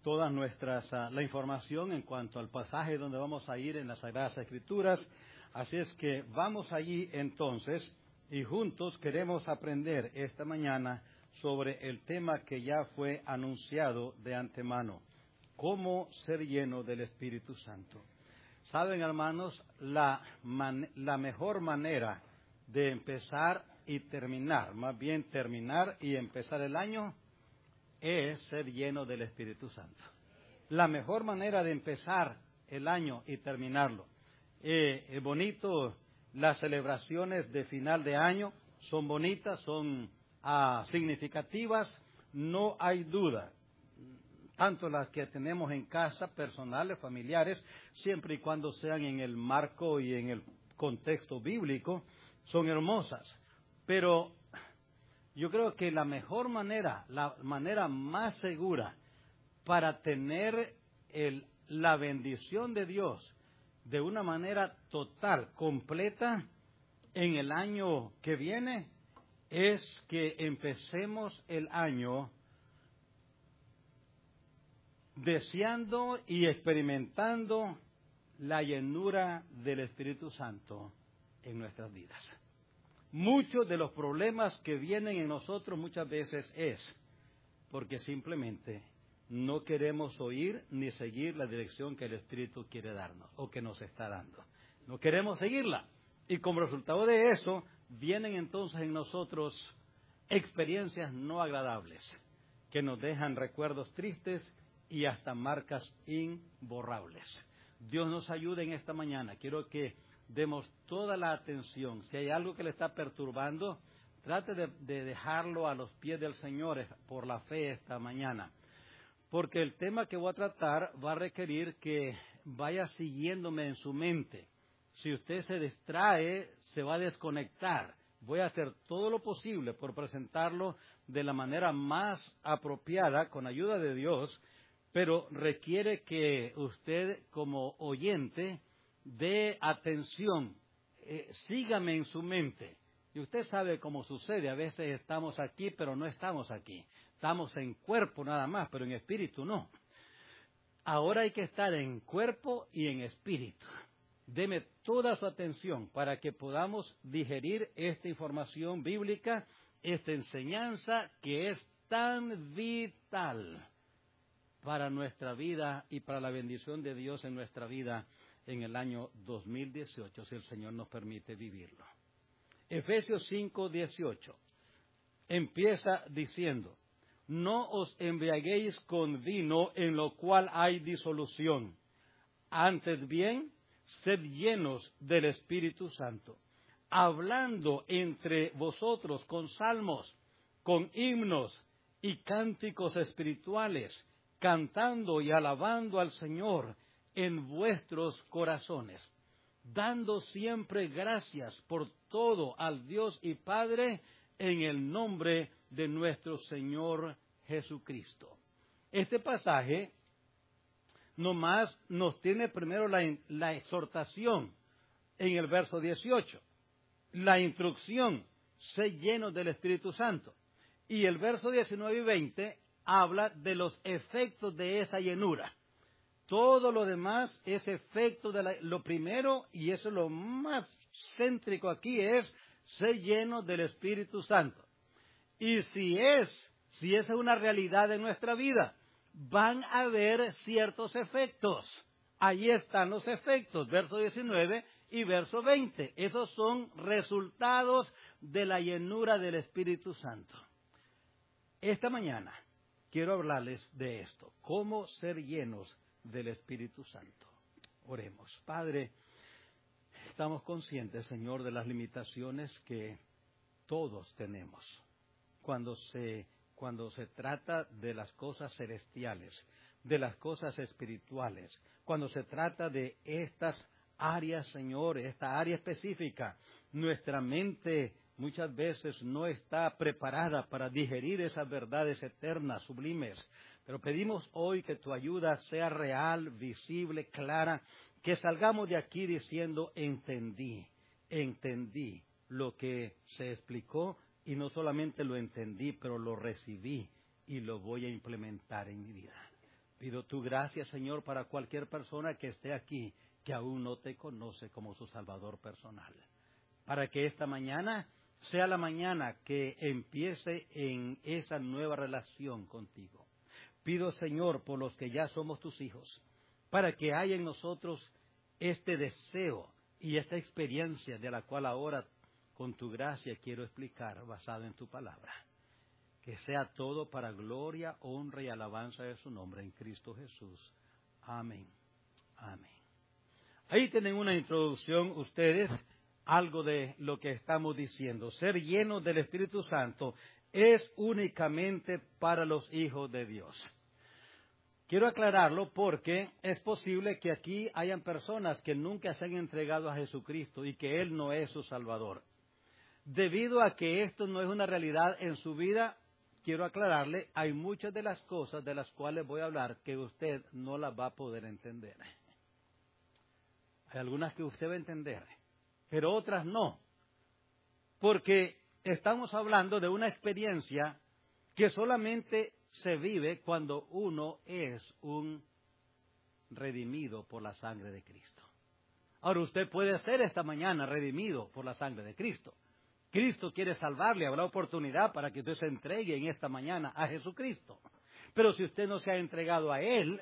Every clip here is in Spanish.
la información en cuanto al pasaje donde vamos a ir en las Sagradas Escrituras. Así es que vamos allí entonces y juntos queremos aprender esta mañana sobre el tema que ya fue anunciado de antemano: cómo ser lleno del Espíritu Santo. Saben, hermanos, la mejor manera de empezar y terminar, más bien terminar y empezar el año, es ser lleno del Espíritu Santo. La mejor manera de empezar el año y terminarlo. Es bonito, las celebraciones de final de año son bonitas, son significativas, no hay duda. Tanto las que tenemos en casa, personales, familiares, siempre y cuando sean en el marco y en el contexto bíblico, son hermosas. Pero yo creo que la mejor manera, la manera más segura para tener la bendición de Dios de una manera total, completa, en el año que viene, es que empecemos el año deseando y experimentando la llenura del Espíritu Santo en nuestras vidas. Muchos de los problemas que vienen en nosotros muchas veces es porque simplemente no queremos oír ni seguir la dirección que el Espíritu quiere darnos o que nos está dando. No queremos seguirla. Y como resultado de eso, vienen entonces en nosotros experiencias no agradables que nos dejan recuerdos tristes y hasta marcas imborrables. Dios nos ayude en esta mañana. Quiero que demos toda la atención. Si hay algo que le está perturbando, trate de dejarlo a los pies del Señor por la fe esta mañana. Porque el tema que voy a tratar va a requerir que vaya siguiéndome en su mente. Si usted se distrae, se va a desconectar. Voy a hacer todo lo posible por presentarlo de la manera más apropiada, con ayuda de Dios, pero requiere que usted, como oyente, dé atención, sígame en su mente. Y usted sabe cómo sucede, a veces estamos aquí, pero no estamos aquí. Estamos en cuerpo nada más, pero en espíritu no. Ahora hay que estar en cuerpo y en espíritu. Deme toda su atención para que podamos digerir esta información bíblica, esta enseñanza que es tan vital para nuestra vida y para la bendición de Dios en nuestra vida en el año 2018, si el Señor nos permite vivirlo. Efesios 5:18 empieza diciendo: no os embriaguéis con vino en lo cual hay disolución, antes bien, sed llenos del Espíritu Santo, hablando entre vosotros con salmos, con himnos y cánticos espirituales, cantando y alabando al Señor en vuestros corazones, dando siempre gracias por todo al Dios y Padre en el nombre de nuestro Señor Jesucristo. Este pasaje nomás nos tiene primero la exhortación en el verso 18, la instrucción, sé lleno del Espíritu Santo, y el verso 19 y 20 habla de los efectos de esa llenura. Todo lo demás es efecto de lo primero, y eso es lo más céntrico aquí, es ser lleno del Espíritu Santo. Y si es una realidad en nuestra vida, van a haber ciertos efectos. Ahí están los efectos, verso 19 y verso 20. Esos son resultados de la llenura del Espíritu Santo. Esta mañana quiero hablarles de esto, cómo ser llenos del Espíritu Santo. Oremos. Padre, estamos conscientes, Señor, de las limitaciones que todos tenemos cuando se trata de las cosas celestiales, de las cosas espirituales, cuando se trata de estas áreas, Señor, esta área específica. Nuestra mente muchas veces no está preparada para digerir esas verdades eternas, sublimes. Pero pedimos hoy que tu ayuda sea real, visible, clara, que salgamos de aquí diciendo: entendí lo que se explicó, y no solamente lo entendí, pero lo recibí y lo voy a implementar en mi vida. Pido tu gracia, Señor, para cualquier persona que esté aquí, que aún no te conoce como su Salvador personal. Para que esta mañana sea la mañana que empiece en esa nueva relación contigo. Pido, Señor, por los que ya somos tus hijos, para que haya en nosotros este deseo y esta experiencia de la cual ahora, con tu gracia, quiero explicar, basada en tu palabra. Que sea todo para gloria, honra y alabanza de su nombre en Cristo Jesús. Amén. Amén. Ahí tienen una introducción ustedes, algo de lo que estamos diciendo. Ser llenos del Espíritu Santo es únicamente para los hijos de Dios. Quiero aclararlo porque es posible que aquí hayan personas que nunca se han entregado a Jesucristo y que Él no es su Salvador. Debido a que esto no es una realidad en su vida, quiero aclararle, hay muchas de las cosas de las cuales voy a hablar que usted no las va a poder entender. Hay algunas que usted va a entender, pero otras no. Porque estamos hablando de una experiencia que solamente se vive cuando uno es un redimido por la sangre de Cristo. Ahora usted puede ser esta mañana redimido por la sangre de Cristo. Cristo quiere salvarle, habrá oportunidad para que usted se entregue en esta mañana a Jesucristo. Pero si usted no se ha entregado a Él,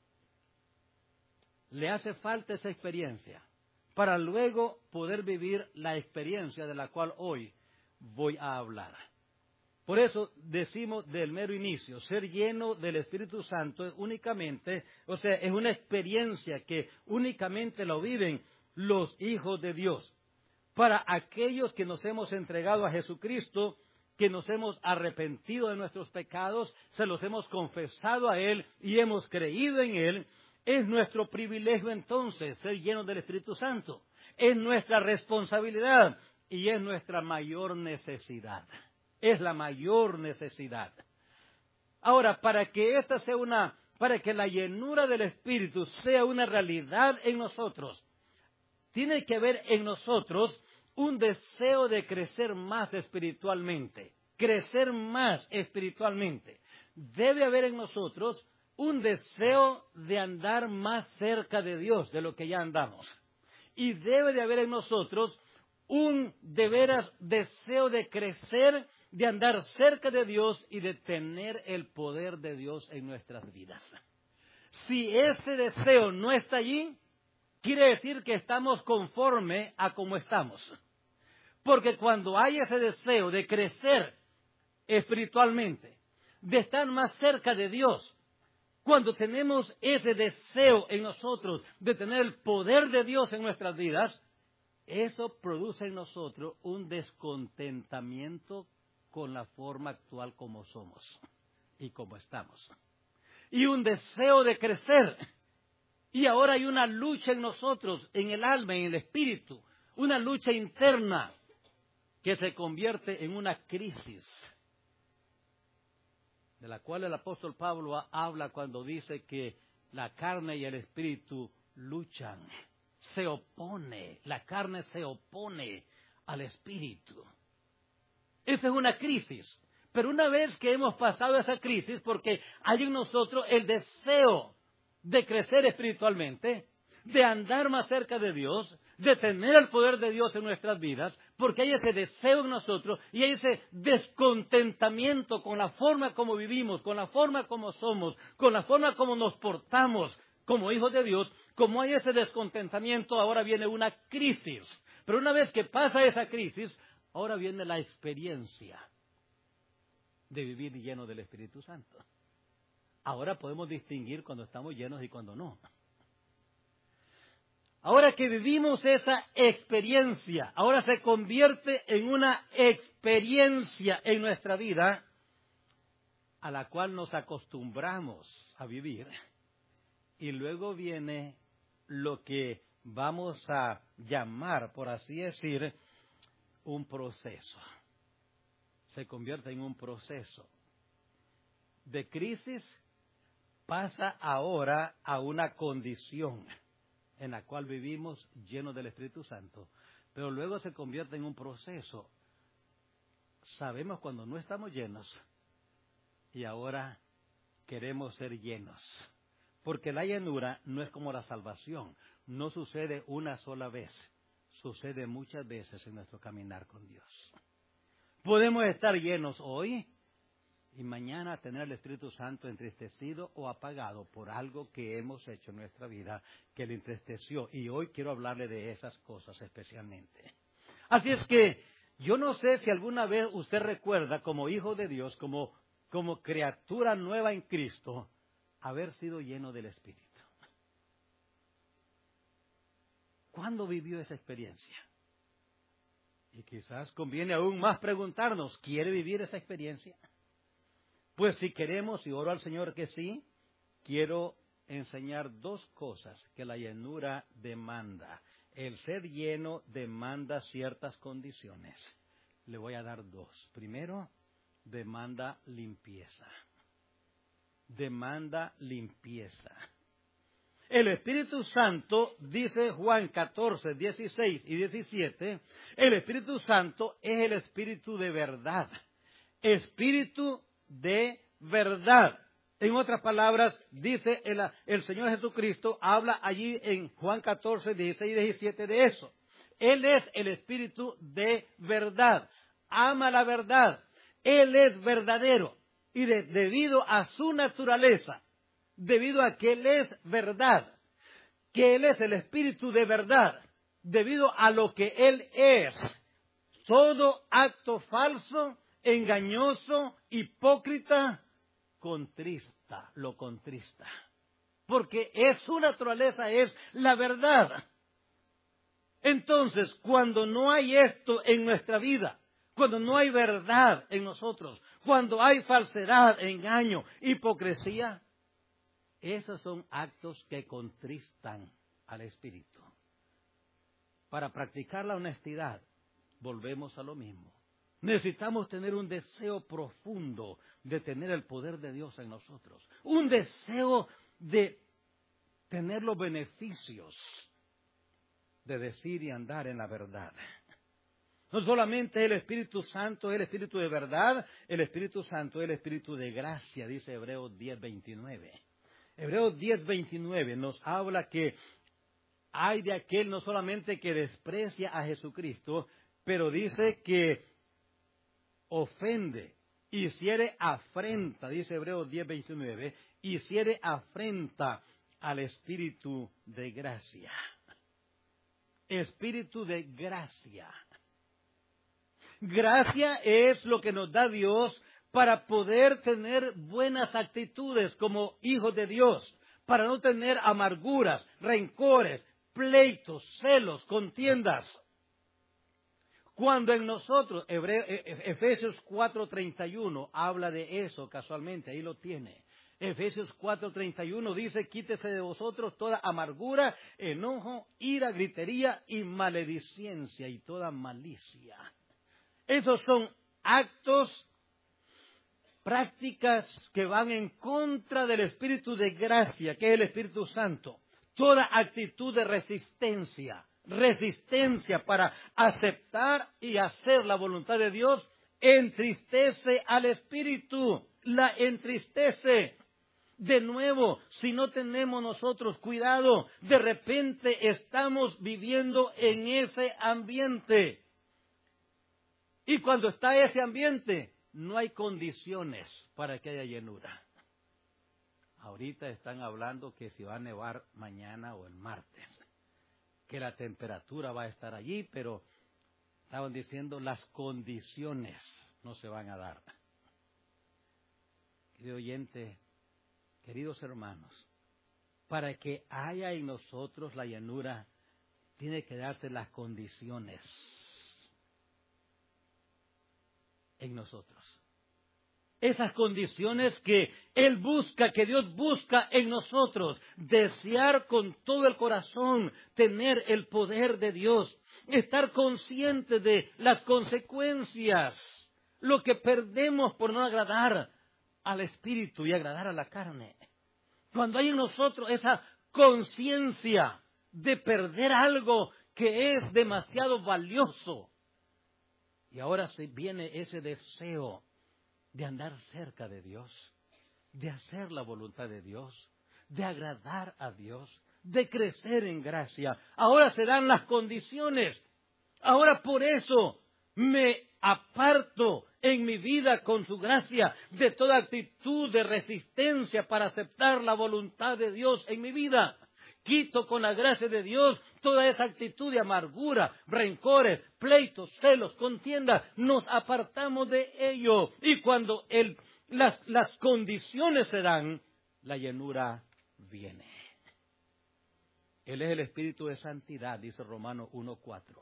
le hace falta esa experiencia para luego poder vivir la experiencia de la cual hoy voy a hablar. Por eso decimos del mero inicio, ser lleno del Espíritu Santo es únicamente, es una experiencia que únicamente lo viven los hijos de Dios. Para aquellos que nos hemos entregado a Jesucristo, que nos hemos arrepentido de nuestros pecados, se los hemos confesado a Él y hemos creído en Él, es nuestro privilegio entonces ser llenos del Espíritu Santo. Es nuestra responsabilidad y es nuestra mayor necesidad. Es la mayor necesidad. Ahora, para que la llenura del Espíritu sea una realidad en nosotros, tiene que haber en nosotros un deseo de crecer más espiritualmente, crecer más espiritualmente. Debe haber en nosotros un deseo de andar más cerca de Dios de lo que ya andamos. Y debe de haber en nosotros un de veras deseo de crecer, de andar cerca de Dios y de tener el poder de Dios en nuestras vidas. Si ese deseo no está allí, quiere decir que estamos conforme a como estamos. Porque cuando hay ese deseo de crecer espiritualmente, de estar más cerca de Dios, cuando tenemos ese deseo en nosotros de tener el poder de Dios en nuestras vidas, eso produce en nosotros un descontentamiento con la forma actual como somos y como estamos. Y un deseo de crecer. Y ahora hay una lucha en nosotros, en el alma, en el espíritu, una lucha interna que se convierte en una crisis, de la cual el apóstol Pablo habla cuando dice que la carne y el espíritu luchan, se opone, la carne se opone al espíritu. Esa es una crisis, pero una vez que hemos pasado esa crisis, porque hay en nosotros el deseo de crecer espiritualmente, de andar más cerca de Dios, de tener el poder de Dios en nuestras vidas, porque hay ese deseo en nosotros y hay ese descontentamiento con la forma como vivimos, con la forma como somos, con la forma como nos portamos como hijos de Dios. Como hay ese descontentamiento, ahora viene una crisis. Pero una vez que pasa esa crisis, ahora viene la experiencia de vivir lleno del Espíritu Santo. Ahora podemos distinguir cuando estamos llenos y cuando no. Ahora que vivimos esa experiencia, ahora se convierte en una experiencia en nuestra vida a la cual nos acostumbramos a vivir. Y luego viene lo que vamos a llamar, por así decir, un proceso. Se convierte en un proceso. De crisis pasa ahora a una condición en la cual vivimos llenos del Espíritu Santo, pero luego se convierte en un proceso. Sabemos cuando no estamos llenos y ahora queremos ser llenos. Porque la llenura no es como la salvación. No sucede una sola vez. Sucede muchas veces en nuestro caminar con Dios. Podemos estar llenos hoy y mañana tener el Espíritu Santo entristecido o apagado por algo que hemos hecho en nuestra vida que le entristeció. Y hoy quiero hablarle de esas cosas especialmente. Así es que yo no sé si alguna vez usted recuerda como hijo de Dios, como criatura nueva en Cristo, haber sido lleno del Espíritu. ¿Cuándo vivió esa experiencia? Y quizás conviene aún más preguntarnos, ¿quiere vivir esa experiencia? Pues si queremos, y oro al Señor que sí, quiero enseñar dos cosas que la llenura demanda. El ser lleno demanda ciertas condiciones. Le voy a dar dos. Primero, demanda limpieza. Demanda limpieza. El Espíritu Santo, dice Juan 14, 16 y 17, el Espíritu Santo es el Espíritu de verdad. Espíritu de verdad. En otras palabras, dice el Señor Jesucristo, habla allí en Juan 14, 16 y 17 de eso. Él es el Espíritu de verdad. Ama la verdad. Él es verdadero. Y debido a su naturaleza, debido a que Él es verdad, que Él es el Espíritu de verdad, debido a lo que Él es, todo acto falso, engañoso, hipócrita, lo contrista. Porque su naturaleza es la verdad. Entonces, cuando no hay esto en nuestra vida, cuando no hay verdad en nosotros, cuando hay falsedad, engaño, hipocresía, esos son actos que contristan al Espíritu. Para practicar la honestidad, volvemos a lo mismo. Necesitamos tener un deseo profundo de tener el poder de Dios en nosotros. Un deseo de tener los beneficios de decir y andar en la verdad. No solamente el Espíritu Santo es el Espíritu de verdad, el Espíritu Santo es el Espíritu de gracia, dice Hebreos 10:29. Hebreos 10:29 nos habla que hay de aquel no solamente que desprecia a Jesucristo, pero dice que ofende, hiciere afrenta, dice Hebreos 10:29, hiciere afrenta al Espíritu de gracia. Espíritu de gracia. Gracia es lo que nos da Dios para poder tener buenas actitudes como hijos de Dios, para no tener amarguras, rencores, pleitos, celos, contiendas. Cuando en nosotros, Efesios 4:31 habla de eso casualmente, ahí lo tiene. Efesios 4:31 dice, quítese de vosotros toda amargura, enojo, ira, gritería y maledicencia y toda malicia. Esos son actos, prácticas que van en contra del Espíritu de gracia, que es el Espíritu Santo. Toda actitud de resistencia para aceptar y hacer la voluntad de Dios, entristece al Espíritu, la entristece. De nuevo, si no tenemos nosotros cuidado, de repente estamos viviendo en ese ambiente. Y cuando está ese ambiente, no hay condiciones para que haya llenura. Ahorita están hablando que si va a nevar mañana o el martes, que la temperatura va a estar allí, pero estaban diciendo las condiciones no se van a dar. Querido oyente, queridos hermanos, para que haya en nosotros la llenura, tiene que darse las condiciones en nosotros. Esas condiciones que Él busca, que Dios busca en nosotros. Desear con todo el corazón tener el poder de Dios. Estar consciente de las consecuencias. Lo que perdemos por no agradar al Espíritu y agradar a la carne. Cuando hay en nosotros esa conciencia de perder algo que es demasiado valioso. Y ahora se viene ese deseo de andar cerca de Dios, de hacer la voluntad de Dios, de agradar a Dios, de crecer en gracia. Ahora se dan las condiciones. Ahora por eso me aparto en mi vida con su gracia de toda actitud de resistencia para aceptar la voluntad de Dios en mi vida. Quito con la gracia de Dios toda esa actitud de amargura, rencores, pleitos, celos, contiendas. Nos apartamos de ello. Y cuando las condiciones se dan, la llenura viene. Él es el Espíritu de santidad, dice Romanos 1:4.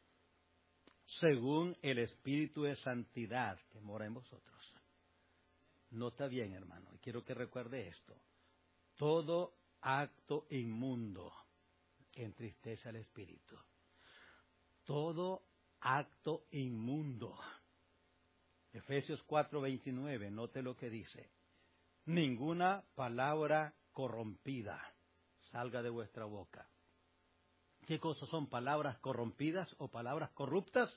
Según el Espíritu de santidad que mora en vosotros. Nota bien, hermano, y quiero que recuerde esto. Todo acto inmundo entristece al Espíritu. Todo acto inmundo. Efesios 4:29, note lo que dice. Ninguna palabra corrompida salga de vuestra boca. ¿Qué cosas son palabras corrompidas o palabras corruptas?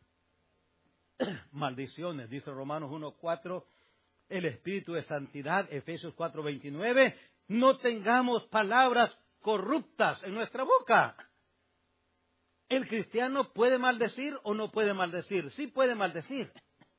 Maldiciones, dice Romanos 1:4, el Espíritu de santidad, Efesios 4:29, no tengamos palabras corruptas en nuestra boca. ¿El cristiano puede maldecir o no puede maldecir? Sí puede maldecir.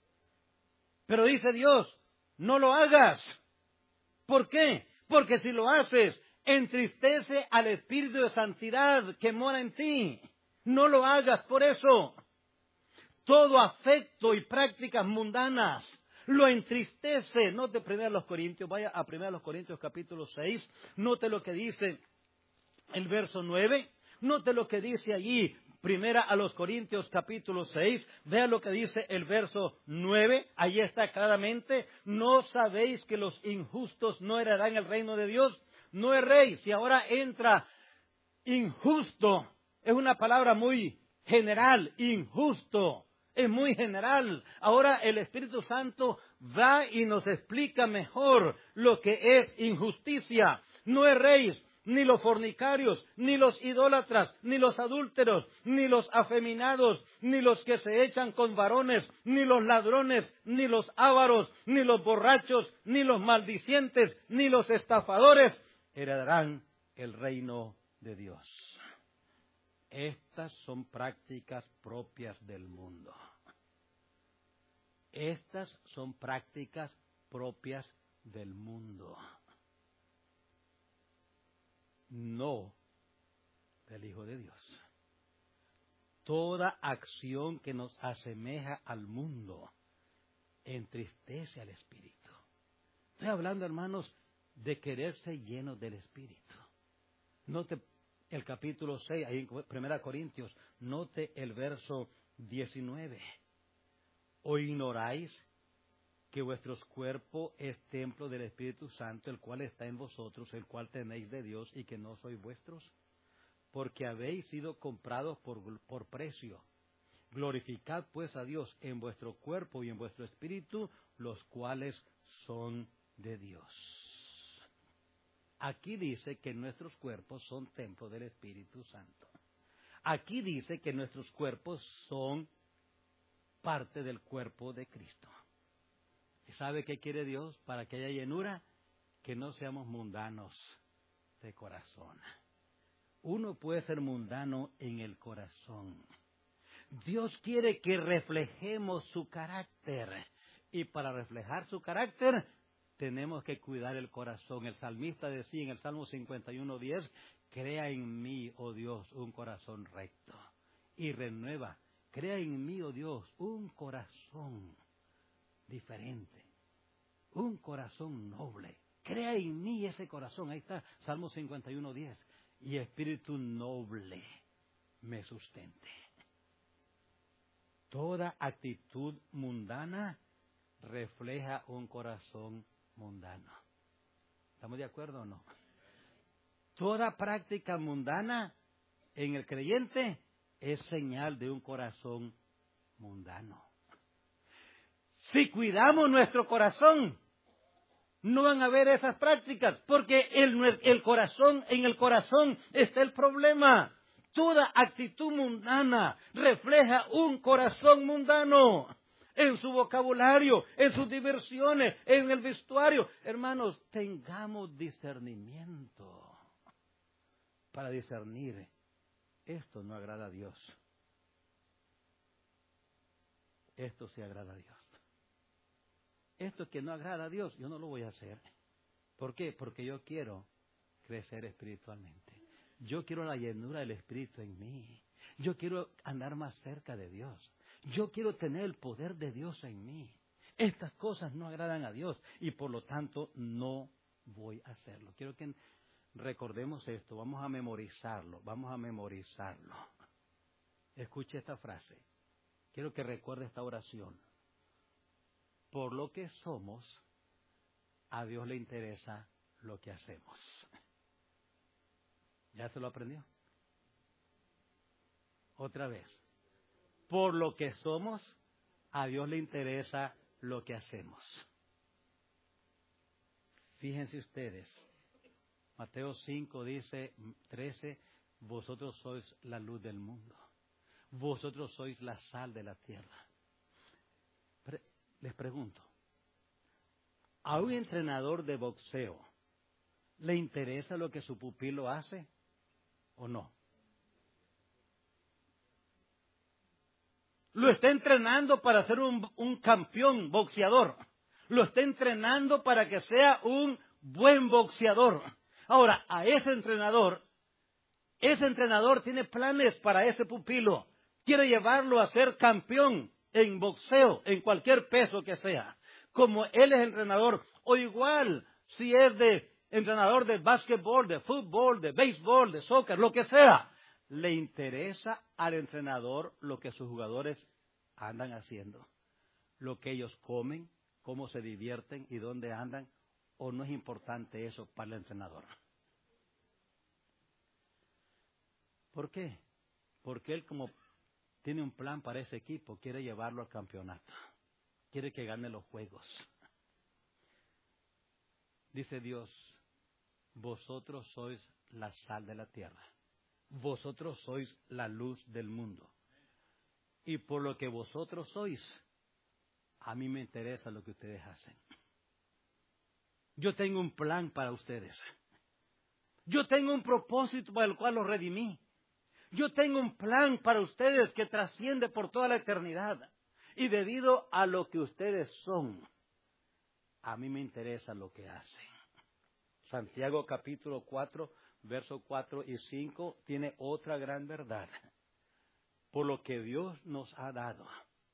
Pero dice Dios, no lo hagas. ¿Por qué? Porque si lo haces, entristece al Espíritu de santidad que mora en ti. No lo hagas por eso. Todo afecto y prácticas mundanas lo entristece. Note 1 Corintios, vaya a 1 Corintios capítulo 6, note lo que dice el verso 9, note lo que dice allí, 1 Corintios capítulo 6, vea lo que dice el verso 9, ahí está claramente, ¿no sabéis que los injustos no heredarán el reino de Dios? No erréis, si ahora entra injusto, es una palabra muy general, injusto. Es muy general. Ahora el Espíritu Santo va y nos explica mejor lo que es injusticia. No erréis, ni los fornicarios, ni los idólatras, ni los adúlteros, ni los afeminados, ni los que se echan con varones, ni los ladrones, ni los ávaros, ni los borrachos, ni los maldicientes, ni los estafadores heredarán el reino de Dios. Estas son prácticas propias del mundo. Estas son prácticas propias del mundo. No del Hijo de Dios. Toda acción que nos asemeja al mundo entristece al Espíritu. Estoy hablando, hermanos, de querer ser llenos del Espíritu. Note el capítulo 6, ahí en 1 Corintios, note el verso 19. ¿O ignoráis que vuestros cuerpos es templo del Espíritu Santo, el cual está en vosotros, el cual tenéis de Dios y que no sois vuestros? Porque habéis sido comprados por precio. Glorificad pues a Dios en vuestro cuerpo y en vuestro espíritu, los cuales son de Dios. Aquí dice que nuestros cuerpos son templo del Espíritu Santo. Aquí dice que nuestros cuerpos son parte del cuerpo de Cristo. ¿Y sabe qué quiere Dios para que haya llenura? Que no seamos mundanos de corazón. Uno puede ser mundano en el corazón. Dios quiere que reflejemos su carácter. Y para reflejar su carácter, tenemos que cuidar el corazón. El salmista decía en el Salmo 51:10, crea en mí, oh Dios, un corazón recto. Y renueva, crea en mí, oh Dios, un corazón diferente. Un corazón noble. Crea en mí ese corazón. Ahí está, Salmo 51:10. Y espíritu noble me sustente. Toda actitud mundana refleja un corazón mundano. ¿Estamos de acuerdo o no? Toda práctica mundana en el creyente es señal de un corazón mundano. Si cuidamos nuestro corazón, no van a haber esas prácticas, porque el corazón, en el corazón está el problema. Toda actitud mundana refleja un corazón mundano. en su vocabulario, en sus diversiones, en el vestuario. Hermanos, tengamos discernimiento para discernir. Esto no agrada a Dios. Esto sí agrada a Dios. Esto que no agrada a Dios, yo no lo voy a hacer. ¿Por qué? Porque yo quiero crecer espiritualmente. Yo quiero la llenura del Espíritu en mí. Yo quiero andar más cerca de Dios. Yo quiero tener el poder de Dios en mí. Estas cosas no agradan a Dios y por lo tanto no voy a hacerlo. Quiero que recordemos esto. Vamos a memorizarlo. Escuche esta frase. Quiero que recuerde esta oración. Por lo que somos, a Dios le interesa lo que hacemos. ¿Ya se lo aprendió? Otra vez. Por lo que somos, a Dios le interesa lo que hacemos. Fíjense ustedes. Mateo 5 dice, 13, vosotros sois la luz del mundo. Vosotros sois la sal de la tierra. Les pregunto, ¿a un entrenador de boxeo le interesa lo que su pupilo hace o no? Lo está entrenando para ser un campeón boxeador. Lo está entrenando para que sea un buen boxeador. Ahora, a ese entrenador tiene planes para ese pupilo. Quiere llevarlo a ser campeón en boxeo, en cualquier peso que sea. Como él es entrenador, o igual si es de entrenador de básquetbol, de fútbol, de béisbol, de soccer, lo que sea. Le interesa al entrenador lo que sus jugadores andan haciendo. Lo que ellos comen, cómo se divierten y dónde andan. ¿O no es importante eso para el entrenador? ¿Por qué? Porque él, como tiene un plan para ese equipo, quiere llevarlo al campeonato. Quiere que gane los juegos. Dice Dios, vosotros sois la sal de la tierra. Vosotros sois la luz del mundo. Y por lo que vosotros sois, a mí me interesa lo que ustedes hacen. Yo tengo un plan para ustedes. Yo tengo un propósito para el cual los redimí. Yo tengo un plan para ustedes que trasciende por toda la eternidad. Y debido a lo que ustedes son, a mí me interesa lo que hacen. Santiago capítulo 4, versos 4 y 5 tiene otra gran verdad. Por lo que Dios nos ha dado,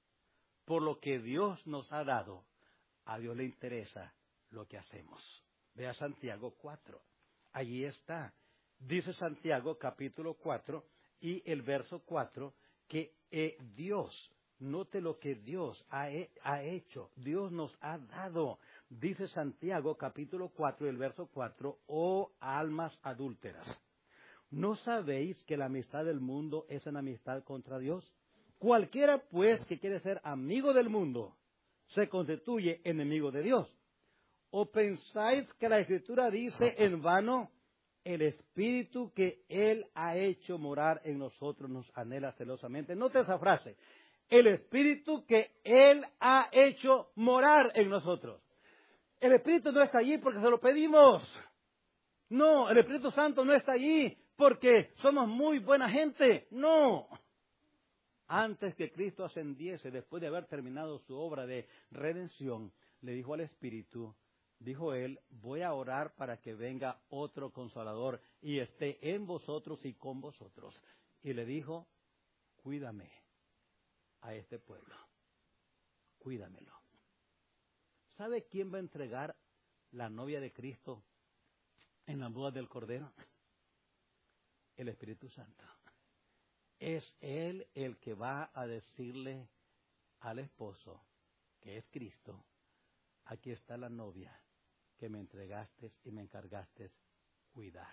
a Dios le interesa lo que hacemos. Vea Santiago 4. Allí está. Dice Santiago capítulo 4 y el verso 4 que Dios, note lo que Dios ha hecho. Dios nos ha dado. Dice Santiago capítulo 4 y el verso 4, oh almas adúlteras, ¿no sabéis que la amistad del mundo es enemistad contra Dios? Cualquiera pues que quiere ser amigo del mundo se constituye enemigo de Dios. ¿O pensáis que la Escritura dice en vano, el Espíritu que Él ha hecho morar en nosotros nos anhela celosamente? Note esa frase, el Espíritu que Él ha hecho morar en nosotros. El Espíritu no está allí porque se lo pedimos. No, el Espíritu Santo no está allí porque somos muy buena gente. No. Antes que Cristo ascendiese, después de haber terminado su obra de redención, le dijo al Espíritu, dijo Él, voy a orar para que venga otro Consolador y esté en vosotros y con vosotros. Y le dijo, cuídame a este pueblo. Cuídamelo. ¿Sabe quién va a entregar la novia de Cristo en la boda del Cordero? El Espíritu Santo. Es Él el que va a decirle al esposo, que es Cristo, aquí está la novia que me entregaste y me encargaste cuidar.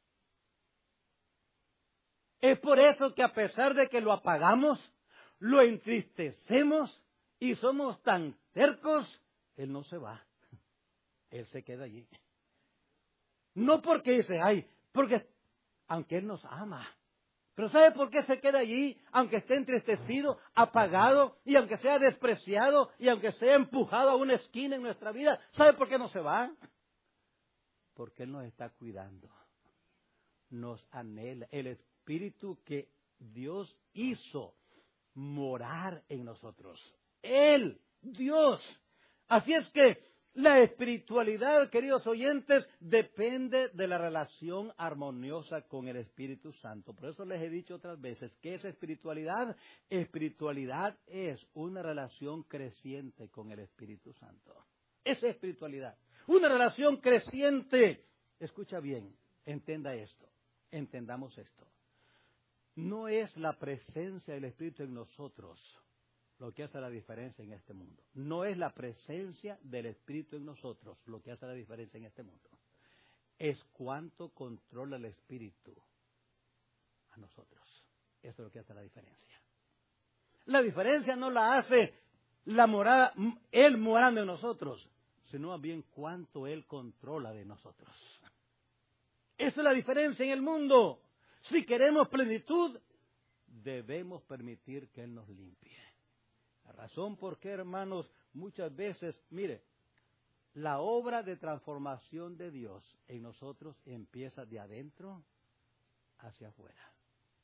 Es por eso que a pesar de que lo apagamos, lo entristecemos y somos tan tercos, Él no se va. Él se queda allí. No porque dice, ay, porque aunque Él nos ama, Pero ¿sabe por qué se queda allí? Aunque esté entristecido, apagado, y aunque sea despreciado, y aunque sea empujado a una esquina en nuestra vida. ¿Sabe por qué no se va? Porque Él nos está cuidando. Nos anhela. El Espíritu que Dios hizo morar en nosotros. Él, Dios. Así es que la espiritualidad, queridos oyentes, depende de la relación armoniosa con el Espíritu Santo. Por eso les he dicho otras veces, ¿qué es espiritualidad? Espiritualidad es una relación creciente con el Espíritu Santo. Esa es espiritualidad. Una relación creciente. Escucha bien, entienda esto, entendamos esto. No es la presencia del Espíritu en nosotros lo que hace la diferencia en este mundo. No es la presencia del Espíritu en nosotros lo que hace la diferencia en este mundo. Es cuánto controla el Espíritu a nosotros. Eso es lo que hace la diferencia. La diferencia no la hace la morada, Él morando en nosotros, sino más bien cuánto Él controla de nosotros. Esa es la diferencia en el mundo. Si queremos plenitud, debemos permitir que Él nos limpie. La razón por qué, hermanos, muchas veces, mire, la obra de transformación de Dios en nosotros empieza de adentro hacia afuera.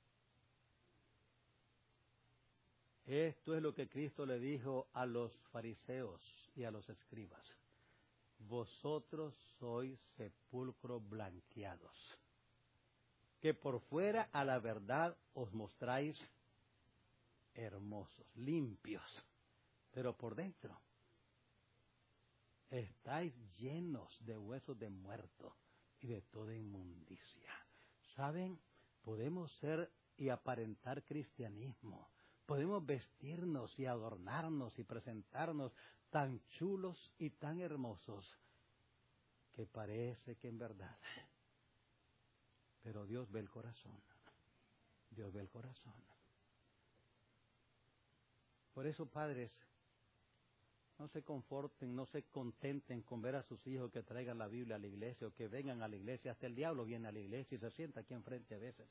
Esto es lo que Cristo le dijo a los fariseos y a los escribas. Vosotros sois sepulcros blanqueados, que por fuera a la verdad os mostráis hermosos, limpios, pero por dentro estáis llenos de huesos de muerto y de toda inmundicia. ¿Saben? Podemos ser y aparentar cristianismo, podemos vestirnos y adornarnos y presentarnos tan chulos y tan hermosos que parece que en verdad, pero Dios ve el corazón, Dios ve el corazón. Por eso, padres, no se conforten, no se contenten con ver a sus hijos que traigan la Biblia a la iglesia o que vengan a la iglesia. Hasta el diablo viene a la iglesia y se sienta aquí enfrente a veces.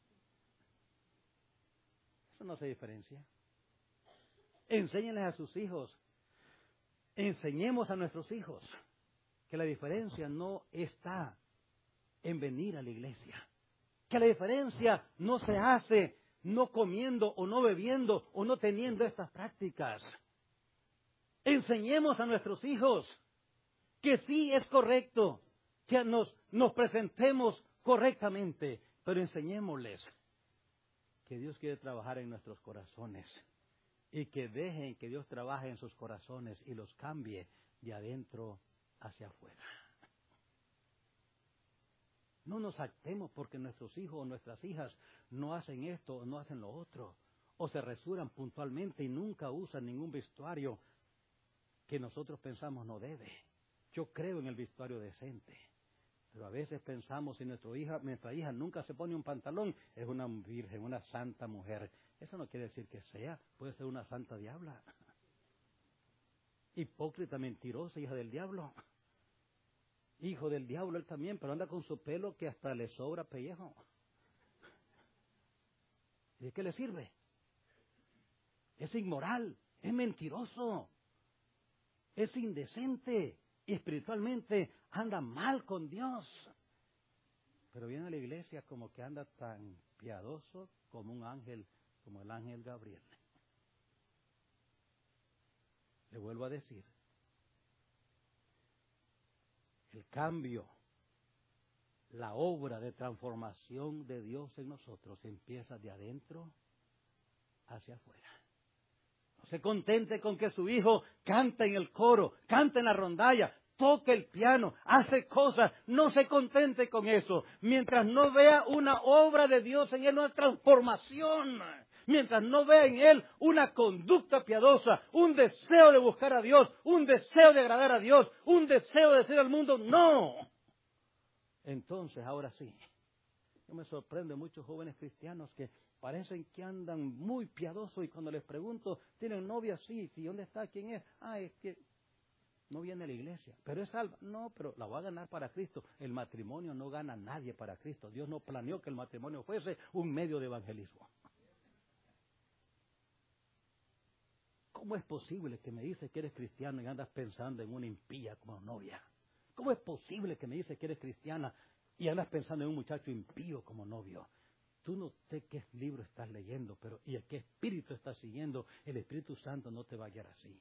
Eso no hace diferencia. Enséñenles a sus hijos, enseñemos a nuestros hijos que la diferencia no está en venir a la iglesia. Que la diferencia no se hace no comiendo o no bebiendo o no teniendo estas prácticas. Enseñemos a nuestros hijos que sí es correcto que nos presentemos correctamente, pero enseñémosles que Dios quiere trabajar en nuestros corazones y que dejen que Dios trabaje en sus corazones y los cambie de adentro hacia afuera. No nos actemos porque nuestros hijos o nuestras hijas no hacen esto o no hacen lo otro, o se rasuran puntualmente y nunca usan ningún vestuario que nosotros pensamos no debe. Yo creo en el vestuario decente, pero a veces pensamos si nuestra hija nunca se pone un pantalón, es una virgen, una santa mujer. Eso no quiere decir que sea, puede ser una santa diabla. Hipócrita, mentirosa, hija del diablo. Hijo del diablo él también, pero anda con su pelo que hasta le sobra pellejo. ¿Y de qué le sirve? Es inmoral, es mentiroso, es indecente y espiritualmente anda mal con Dios. Pero viene a la iglesia como que anda tan piadoso como un ángel, como el ángel Gabriel. Le vuelvo a decir, el cambio, la obra de transformación de Dios en nosotros empieza de adentro hacia afuera. No se contente con que su hijo canta en el coro, canta en la rondalla, toque el piano, hace cosas. No se contente con eso. Mientras no vea una obra de Dios en él, una transformación. Mientras no vea en él una conducta piadosa, un deseo de buscar a Dios, un deseo de agradar a Dios, un deseo de decir al mundo, no. Entonces, ahora sí, yo me sorprendo de muchos jóvenes cristianos que parecen que andan muy piadosos y cuando les pregunto, ¿tienen novia? Sí, ¿dónde está? ¿Quién es? Es que No viene a la iglesia, pero es salva. No, pero la va a ganar para Cristo. El matrimonio no gana a nadie para Cristo. Dios no planeó que el matrimonio fuese un medio de evangelismo. ¿Cómo es posible que me dices que eres cristiano y andas pensando en una impía como novia? ¿Cómo es posible que me dices que eres cristiana y andas pensando en un muchacho impío como novio? Tú no sé qué libro estás leyendo, pero y qué espíritu estás siguiendo. El Espíritu Santo no te va a guiar así.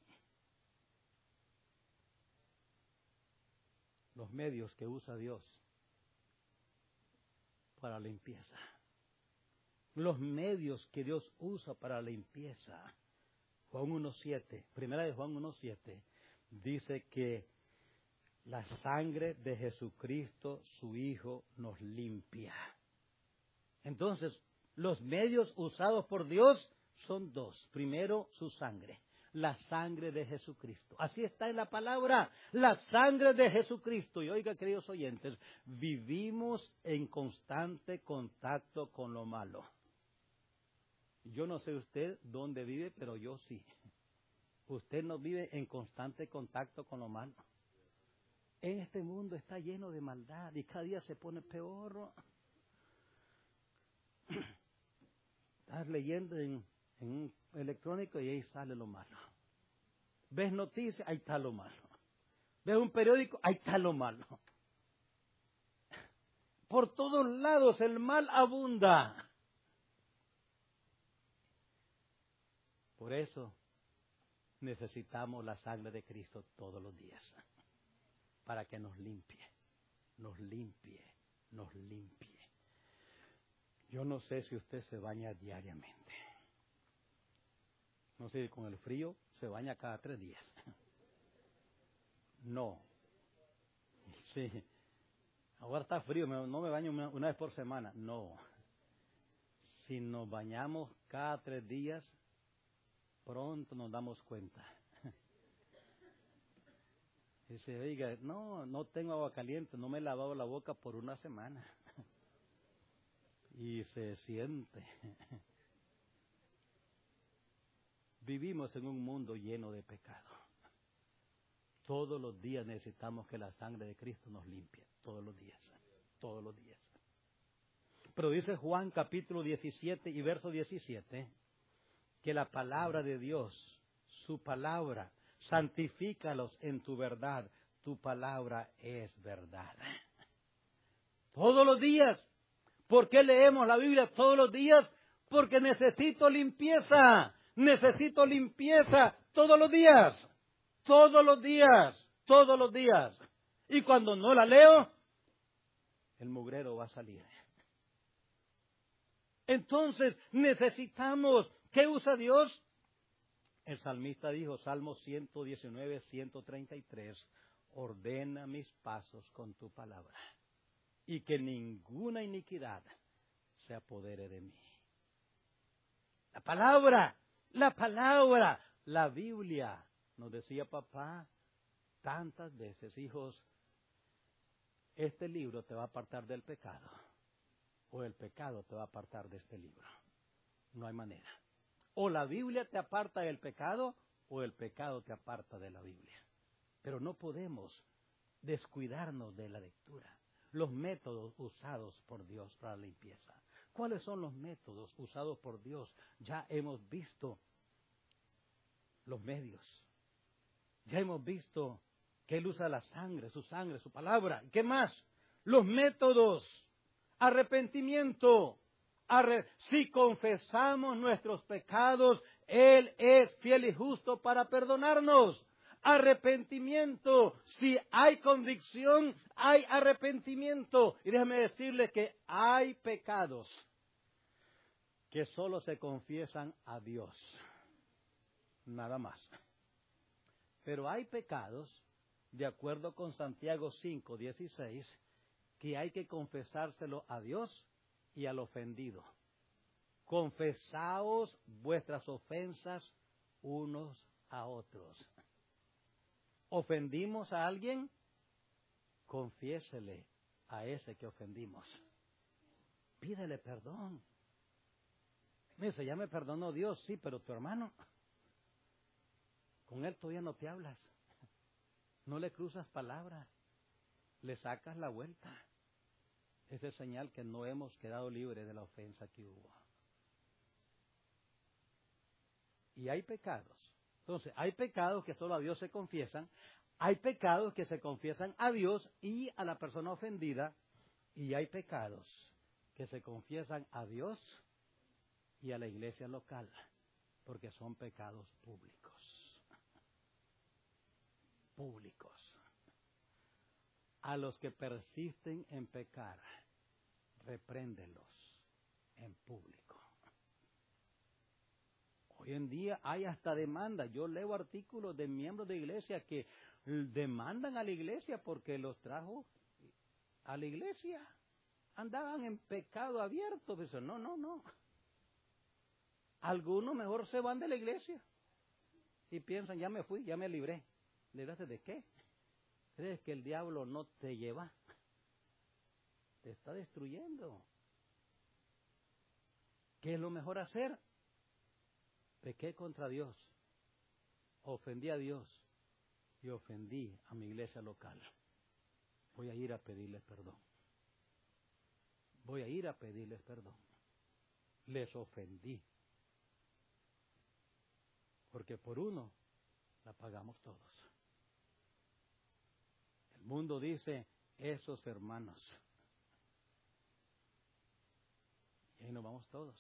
Los medios que usa Dios para la limpieza. Los medios que Dios usa para la limpieza. Juan 1.7, primera de Juan 1.7, dice que la sangre de Jesucristo, su Hijo, nos limpia. Entonces, los medios usados por Dios son dos. Primero, su sangre. La sangre de Jesucristo. Así está en la palabra, la sangre de Jesucristo. Y oiga, queridos oyentes, vivimos en constante contacto con lo malo. Yo no sé usted dónde vive, pero yo sí. Usted no vive en constante contacto con lo malo. En este mundo está lleno de maldad y cada día se pone peor. Estás leyendo en un electrónico y ahí sale lo malo. Ves noticias, ahí está lo malo. Ves un periódico, ahí está lo malo. Por todos lados el mal abunda. Por eso necesitamos la sangre de Cristo todos los días. Para que nos limpie, nos limpie, nos limpie. Yo no sé si usted se baña diariamente. No sé si con el frío se baña cada 3 días. No. Sí. Ahora está frío, no me baño una vez por semana. No. Si nos bañamos cada 3 días, pronto nos damos cuenta. Dice, oiga, no tengo agua caliente, no me he lavado la boca por 1 semana. Y se siente. Vivimos en un mundo lleno de pecado. Todos los días necesitamos que la sangre de Cristo nos limpie. Todos los días. Todos los días. Pero dice Juan capítulo 17 y verso 17, que la palabra de Dios, su palabra, santifícalos en tu verdad. Tu palabra es verdad. Todos los días. ¿Por qué leemos la Biblia todos los días? Porque necesito limpieza. Necesito limpieza todos los días. Todos los días. Todos los días. Y cuando no la leo, el mugrero va a salir. Entonces necesitamos, ¿qué usa Dios? El salmista dijo, Salmo 119, 133, ordena mis pasos con tu palabra y que ninguna iniquidad se apodere de mí. La palabra, la Biblia, nos decía papá tantas veces, hijos, este libro te va a apartar del pecado o el pecado te va a apartar de este libro. No hay manera. O la Biblia te aparta del pecado o el pecado te aparta de la Biblia. Pero no podemos descuidarnos de la lectura. Los métodos usados por Dios para la limpieza. ¿Cuáles son los métodos usados por Dios? Ya hemos visto los medios. Ya hemos visto que Él usa la sangre, su palabra. ¿Qué más? Los métodos. Arrepentimiento. Si confesamos nuestros pecados, Él es fiel y justo para perdonarnos. Arrepentimiento. Si hay convicción, hay arrepentimiento. Y déjame decirle que hay pecados que solo se confiesan a Dios. Nada más. Pero hay pecados, de acuerdo con Santiago 5:16, que hay que confesárselo a Dios y al ofendido. Confesaos vuestras ofensas unos a otros. ¿Ofendimos a alguien? Confiésele a ese que ofendimos. Pídele perdón. Me dice, ya me perdonó Dios, sí, pero tu hermano, con él todavía no te hablas. No le cruzas palabra, le sacas la vuelta. Esa es señal que no hemos quedado libres de la ofensa que hubo. Y hay pecados. Entonces, hay pecados que solo a Dios se confiesan, hay pecados que se confiesan a Dios y a la persona ofendida, y hay pecados que se confiesan a Dios y a la iglesia local, porque son pecados públicos. Públicos. A los que persisten en pecar, repréndelos en público. Hoy en día hay hasta demanda. Yo leo artículos de miembros de iglesia que demandan a la iglesia porque los trajo a la iglesia. Andaban en pecado abierto. Pero no. Algunos mejor se van de la iglesia y piensan, ya me fui, ya me libré. ¿Libraste de qué? ¿Crees que el diablo no te lleva? Te está destruyendo. ¿Qué es lo mejor hacer? Pequé contra Dios, ofendí a Dios y ofendí a mi iglesia local. Voy a ir a pedirles perdón. Voy a ir a pedirles perdón. Les ofendí. Porque por uno la pagamos todos. El mundo dice, esos hermanos. Y ahí nos vamos todos.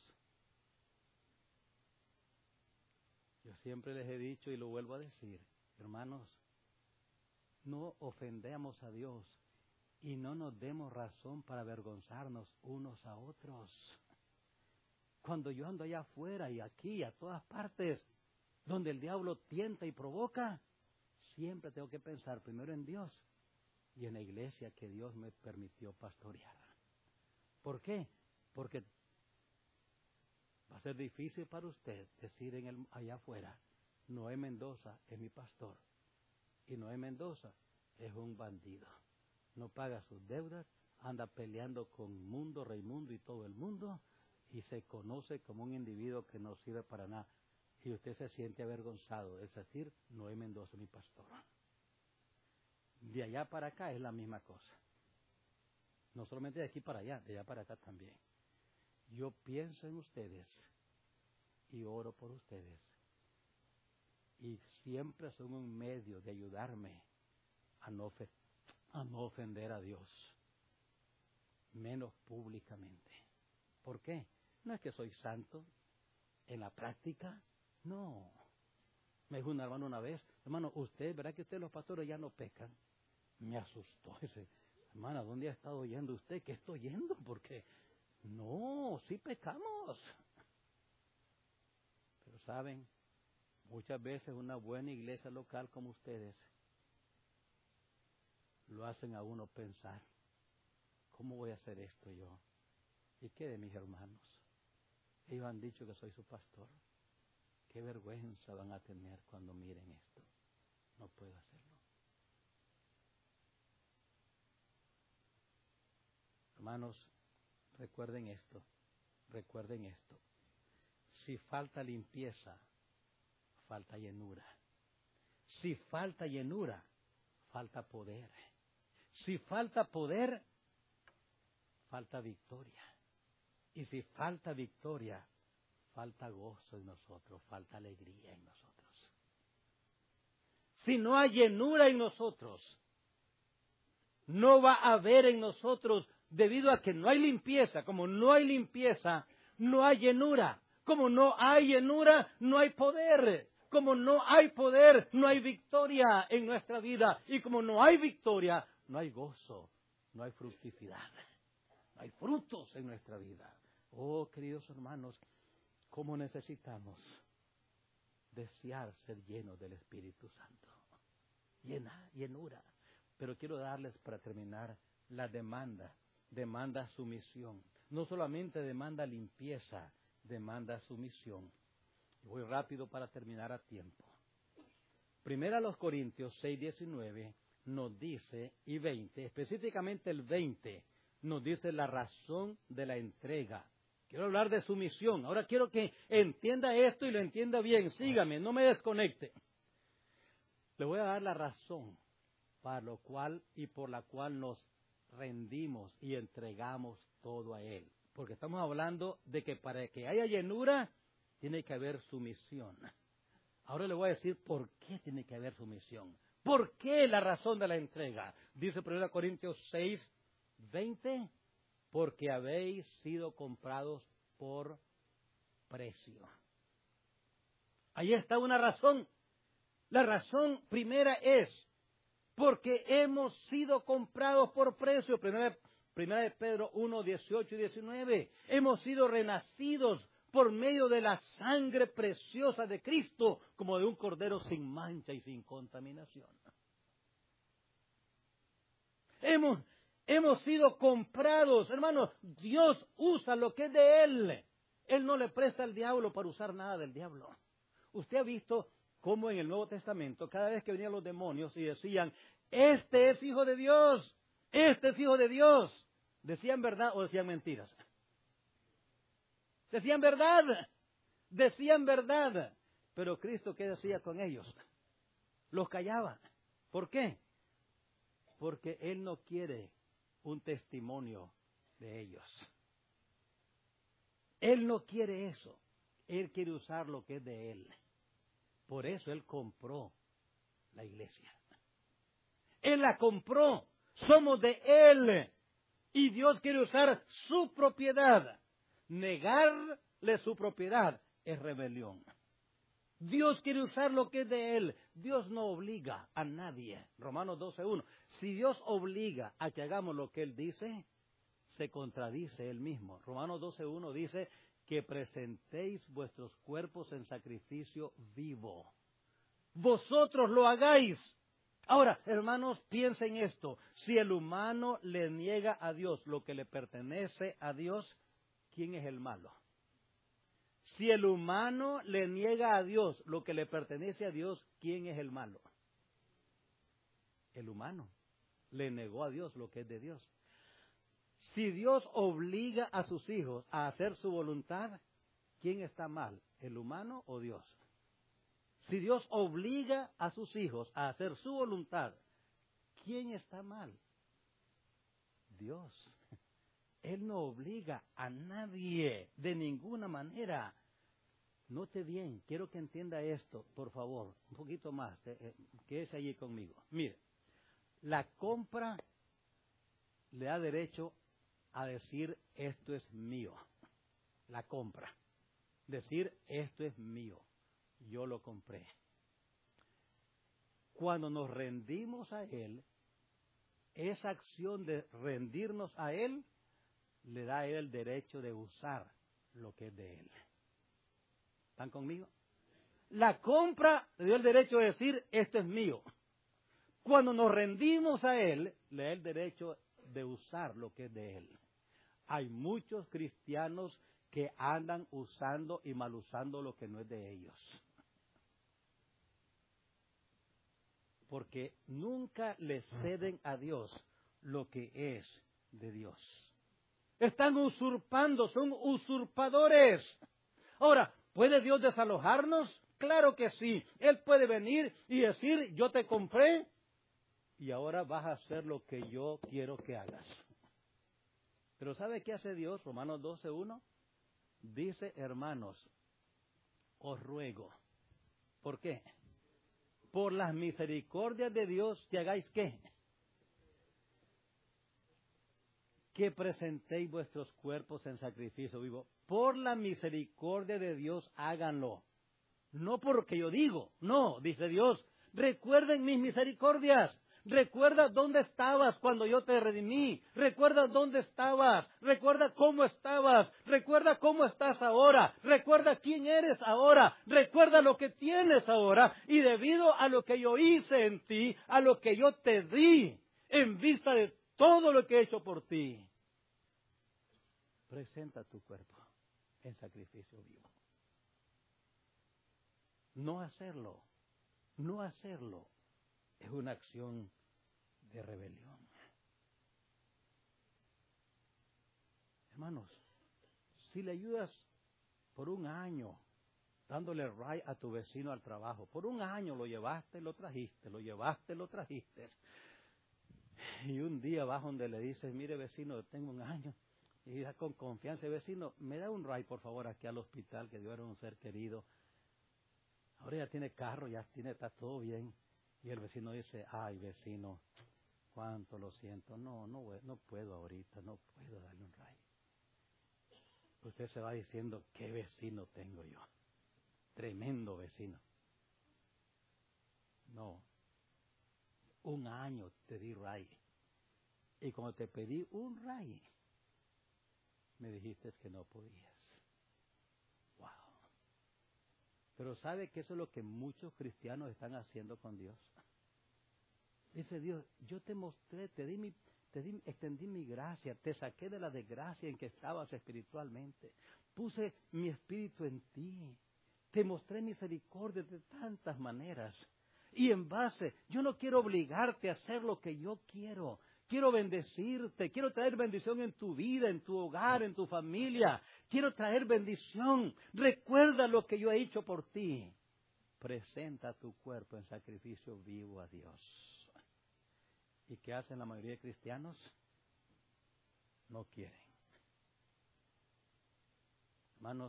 Yo siempre les he dicho y lo vuelvo a decir, hermanos, no ofendamos a Dios y no nos demos razón para avergonzarnos unos a otros. Cuando yo ando allá afuera y aquí, a todas partes, donde el diablo tienta y provoca, siempre tengo que pensar primero en Dios y en la iglesia que Dios me permitió pastorear. ¿Por qué? Porque va a ser difícil para usted decir allá afuera, Noé Mendoza es mi pastor. Y Noé Mendoza es un bandido. No paga sus deudas, anda peleando con Mundo, Raimundo y todo el mundo, y se conoce como un individuo que no sirve para nada. Y usted se siente avergonzado, es decir, Noé Mendoza es mi pastor. De allá para acá es la misma cosa. No solamente de aquí para allá, de allá para acá también. Yo pienso en ustedes y oro por ustedes. Y siempre son un medio de ayudarme a no ofender a Dios, menos públicamente. ¿Por qué? No es que soy santo en la práctica, no. Me dijo un hermano una vez, hermano, usted, ¿verdad que ustedes los pastores ya no pecan? Me asustó ese, hermana, ¿dónde ha estado oyendo usted? ¿Qué estoy oyendo? Porque no, sí pecamos. Pero saben, muchas veces una buena iglesia local como ustedes lo hacen a uno pensar, ¿cómo voy a hacer esto yo? ¿Y qué de mis hermanos? Ellos han dicho que soy su pastor. ¿Qué vergüenza van a tener cuando miren esto? No puedo hacerlo. Hermanos, recuerden esto. Si falta limpieza, falta llenura. Si falta llenura, falta poder. Si falta poder, falta victoria. Y si falta victoria, falta gozo en nosotros, falta alegría en nosotros. Si no hay llenura en nosotros, no va a haber en nosotros, debido a que no hay limpieza. Como no hay limpieza, no hay llenura. Como no hay llenura, no hay poder. Como no hay poder, no hay victoria en nuestra vida. Y como no hay victoria, no hay gozo, no hay fructividad. No hay frutos en nuestra vida. Oh, queridos hermanos, ¿cómo necesitamos desear ser llenos del Espíritu Santo? Llenura. Pero quiero darles para terminar la demanda sumisión. No solamente demanda limpieza, demanda sumisión. Voy rápido para terminar a tiempo. Primera a los Corintios 6:19 nos dice, y 20, específicamente el 20, nos dice la razón de la entrega. Quiero hablar de sumisión. Ahora quiero que entienda esto y lo entienda bien. Sígame, no me desconecte. Le voy a dar la razón para lo cual y por la cual nos rendimos y entregamos todo a Él. Porque estamos hablando de que para que haya llenura, tiene que haber sumisión. Ahora le voy a decir por qué tiene que haber sumisión. ¿Por qué la razón de la entrega? Dice 1 Corintios 6, 20, porque habéis sido comprados por precio. Ahí está una razón. La razón primera es porque hemos sido comprados por precio. Primera de Pedro 1, 18 y 19. Hemos sido renacidos por medio de la sangre preciosa de Cristo, como de un cordero sin mancha y sin contaminación. Hemos sido comprados, hermanos. Dios usa lo que es de Él. Él no le presta al diablo para usar nada del diablo. Usted ha visto cómo en el Nuevo Testamento, cada vez que venían los demonios y decían, este es hijo de Dios, este es hijo de Dios, ¿decían verdad o decían mentiras? Decían verdad. Pero Cristo, ¿qué decía con ellos? Los callaba. ¿Por qué? Porque Él no quiere un testimonio de ellos. Él no quiere eso. Él quiere usar lo que es de Él. Por eso Él compró la iglesia. Él la compró. Somos de Él. Y Dios quiere usar su propiedad. Negarle su propiedad es rebelión. Dios quiere usar lo que es de Él. Dios no obliga a nadie. Romanos 12:1. Si Dios obliga a que hagamos lo que Él dice, se contradice Él mismo. Romanos 12:1 dice que presentéis vuestros cuerpos en sacrificio vivo. Vosotros lo hagáis. Ahora, hermanos, piensen esto. Si el humano le niega a Dios lo que le pertenece a Dios, ¿quién es el malo? Si el humano le niega a Dios lo que le pertenece a Dios, ¿quién es el malo? El humano. Le negó a Dios lo que es de Dios. Si Dios obliga a sus hijos a hacer su voluntad, ¿quién está mal? ¿El humano o Dios? Si Dios obliga a sus hijos a hacer su voluntad, ¿quién está mal? Dios. Él no obliga a nadie de ninguna manera. Note bien, quiero que entienda esto, por favor, un poquito más, quédese allí conmigo. Mire, la compra le da derecho a decir esto es mío. La compra. Decir esto es mío. Yo lo compré. Cuando nos rendimos a Él, esa acción de rendirnos a Él le da a Él el derecho de usar lo que es de Él. ¿Están conmigo? La compra le dio el derecho de decir esto es mío. Cuando nos rendimos a Él, le da el derecho de usar lo que es de Él. Hay muchos cristianos que andan usando y mal usando lo que no es de ellos. Porque nunca le ceden a Dios lo que es de Dios. Están usurpando, son usurpadores. Ahora, ¿puede Dios desalojarnos? Claro que sí. Él puede venir y decir, yo te compré y ahora vas a hacer lo que yo quiero que hagas. Pero ¿sabe qué hace Dios? Romanos 12:1 dice, hermanos, os ruego. ¿Por qué? Por las misericordias de Dios que hagáis ¿qué? Que presentéis vuestros cuerpos en sacrificio vivo. Por la misericordia de Dios háganlo. No porque yo digo, no, dice Dios, recuerden mis misericordias. Recuerda dónde estabas cuando yo te redimí. Recuerda dónde estabas. Recuerda cómo estabas. Recuerda cómo estás ahora. Recuerda quién eres ahora. Recuerda lo que tienes ahora. Y debido a lo que yo hice en ti, a lo que yo te di, en vista de todo lo que he hecho por ti, presenta tu cuerpo en sacrificio vivo. No hacerlo es una acción de rebelión. Hermanos, si le ayudas por un año dándole ride a tu vecino al trabajo, por un año lo llevaste, lo trajiste, lo llevaste, lo trajiste. Y un día vas donde le dices, mire vecino, tengo un año. Y da con confianza, vecino, me da un ride por favor aquí al hospital, que Dios era un ser querido. Ahora ya tiene carro, está todo bien. Y el vecino dice, ay vecino, cuánto lo siento, no puedo ahorita, no puedo darle un ride. Usted se va diciendo, qué vecino tengo yo, tremendo vecino. No, un año te di ride. Y cuando te pedí un ride, me dijiste que no podías. Wow. Pero ¿sabe que eso es lo que muchos cristianos están haciendo con Dios? Dice Dios, yo te mostré, extendí mi gracia, te saqué de la desgracia en que estabas espiritualmente, puse mi espíritu en ti, te mostré misericordia de tantas maneras. Y en base, yo no quiero obligarte a hacer lo que yo quiero. Quiero bendecirte, quiero traer bendición en tu vida, en tu hogar, en tu familia. Quiero traer bendición. Recuerda lo que yo he hecho por ti. Presenta tu cuerpo en sacrificio vivo a Dios. ¿Y qué hacen la mayoría de cristianos? No quieren. Hermanos,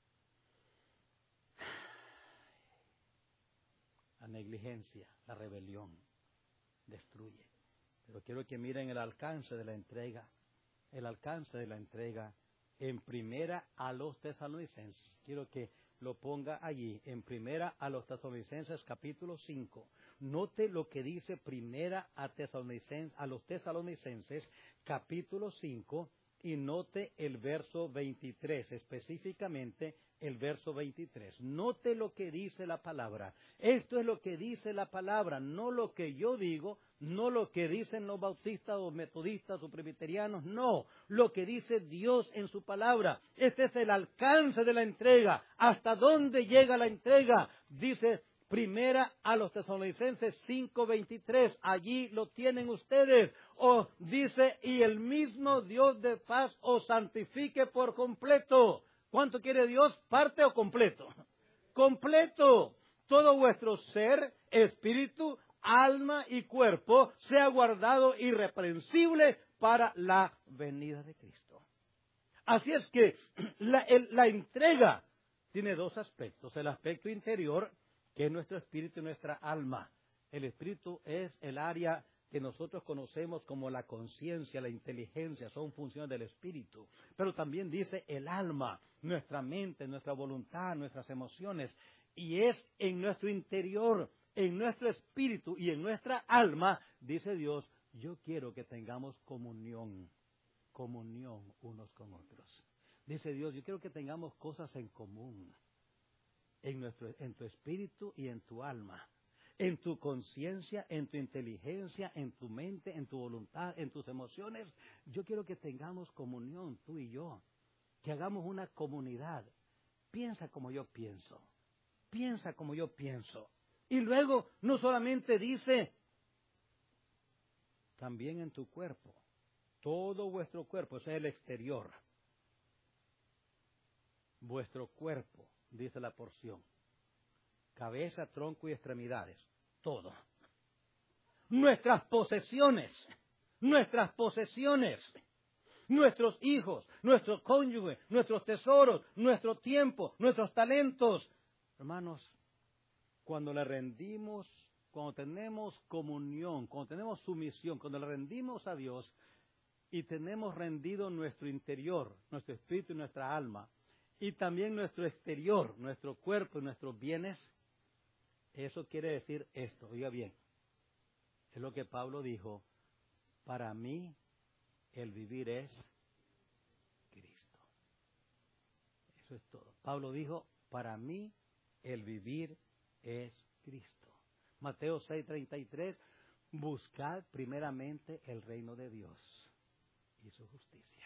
la negligencia, la rebelión, destruye. Pero quiero que miren el alcance de la entrega. El alcance de la entrega en primera a los tesalonicenses. Quiero que lo ponga allí, en primera a los tesalonicenses capítulo 5. Note lo que dice primera a los tesalonicenses capítulo 5 y note el verso 23, específicamente el verso 23. Note lo que dice la palabra. Esto es lo que dice la palabra, no lo que yo digo, no lo que dicen los bautistas o metodistas o presbiterianos, no, lo que dice Dios en su palabra. Este es el alcance de la entrega. ¿Hasta dónde llega la entrega? Dice primera a los tesalonicenses 5:23, allí lo tienen ustedes. O dice, y el mismo Dios de paz os santifique por completo. ¿Cuánto quiere Dios? ¿Parte o completo? Completo. Todo vuestro ser, espíritu, alma y cuerpo sea guardado irreprensible para la venida de Cristo. Así es que la entrega tiene dos aspectos. El aspecto interior, que es nuestro espíritu y nuestra alma. El espíritu es el área que nosotros conocemos como la conciencia, la inteligencia, son funciones del espíritu. Pero también dice el alma, nuestra mente, nuestra voluntad, nuestras emociones. Y es en nuestro interior, en nuestro espíritu y en nuestra alma, dice Dios, yo quiero que tengamos comunión unos con otros. Dice Dios, yo quiero que tengamos cosas en común, en tu espíritu y en tu alma. En tu conciencia, en tu inteligencia, en tu mente, en tu voluntad, en tus emociones. Yo quiero que tengamos comunión, tú y yo. Que hagamos una comunidad. Piensa como yo pienso. Piensa como yo pienso. Y luego, no solamente dice, también en tu cuerpo. Todo vuestro cuerpo, ese es el exterior. Vuestro cuerpo, dice la porción. Cabeza, tronco y extremidades. Todo. Nuestras posesiones, nuestros hijos, nuestros cónyuges, nuestros tesoros, nuestro tiempo, nuestros talentos. Hermanos, cuando le rendimos, cuando tenemos comunión, cuando tenemos sumisión, cuando le rendimos a Dios y tenemos rendido nuestro interior, nuestro espíritu y nuestra alma, y también nuestro exterior, nuestro cuerpo y nuestros bienes, eso quiere decir esto, oiga bien, es lo que Pablo dijo, para mí el vivir es Cristo. Eso es todo. Pablo dijo, para mí el vivir es Cristo. Mateo 6:33, buscad primeramente el reino de Dios y su justicia.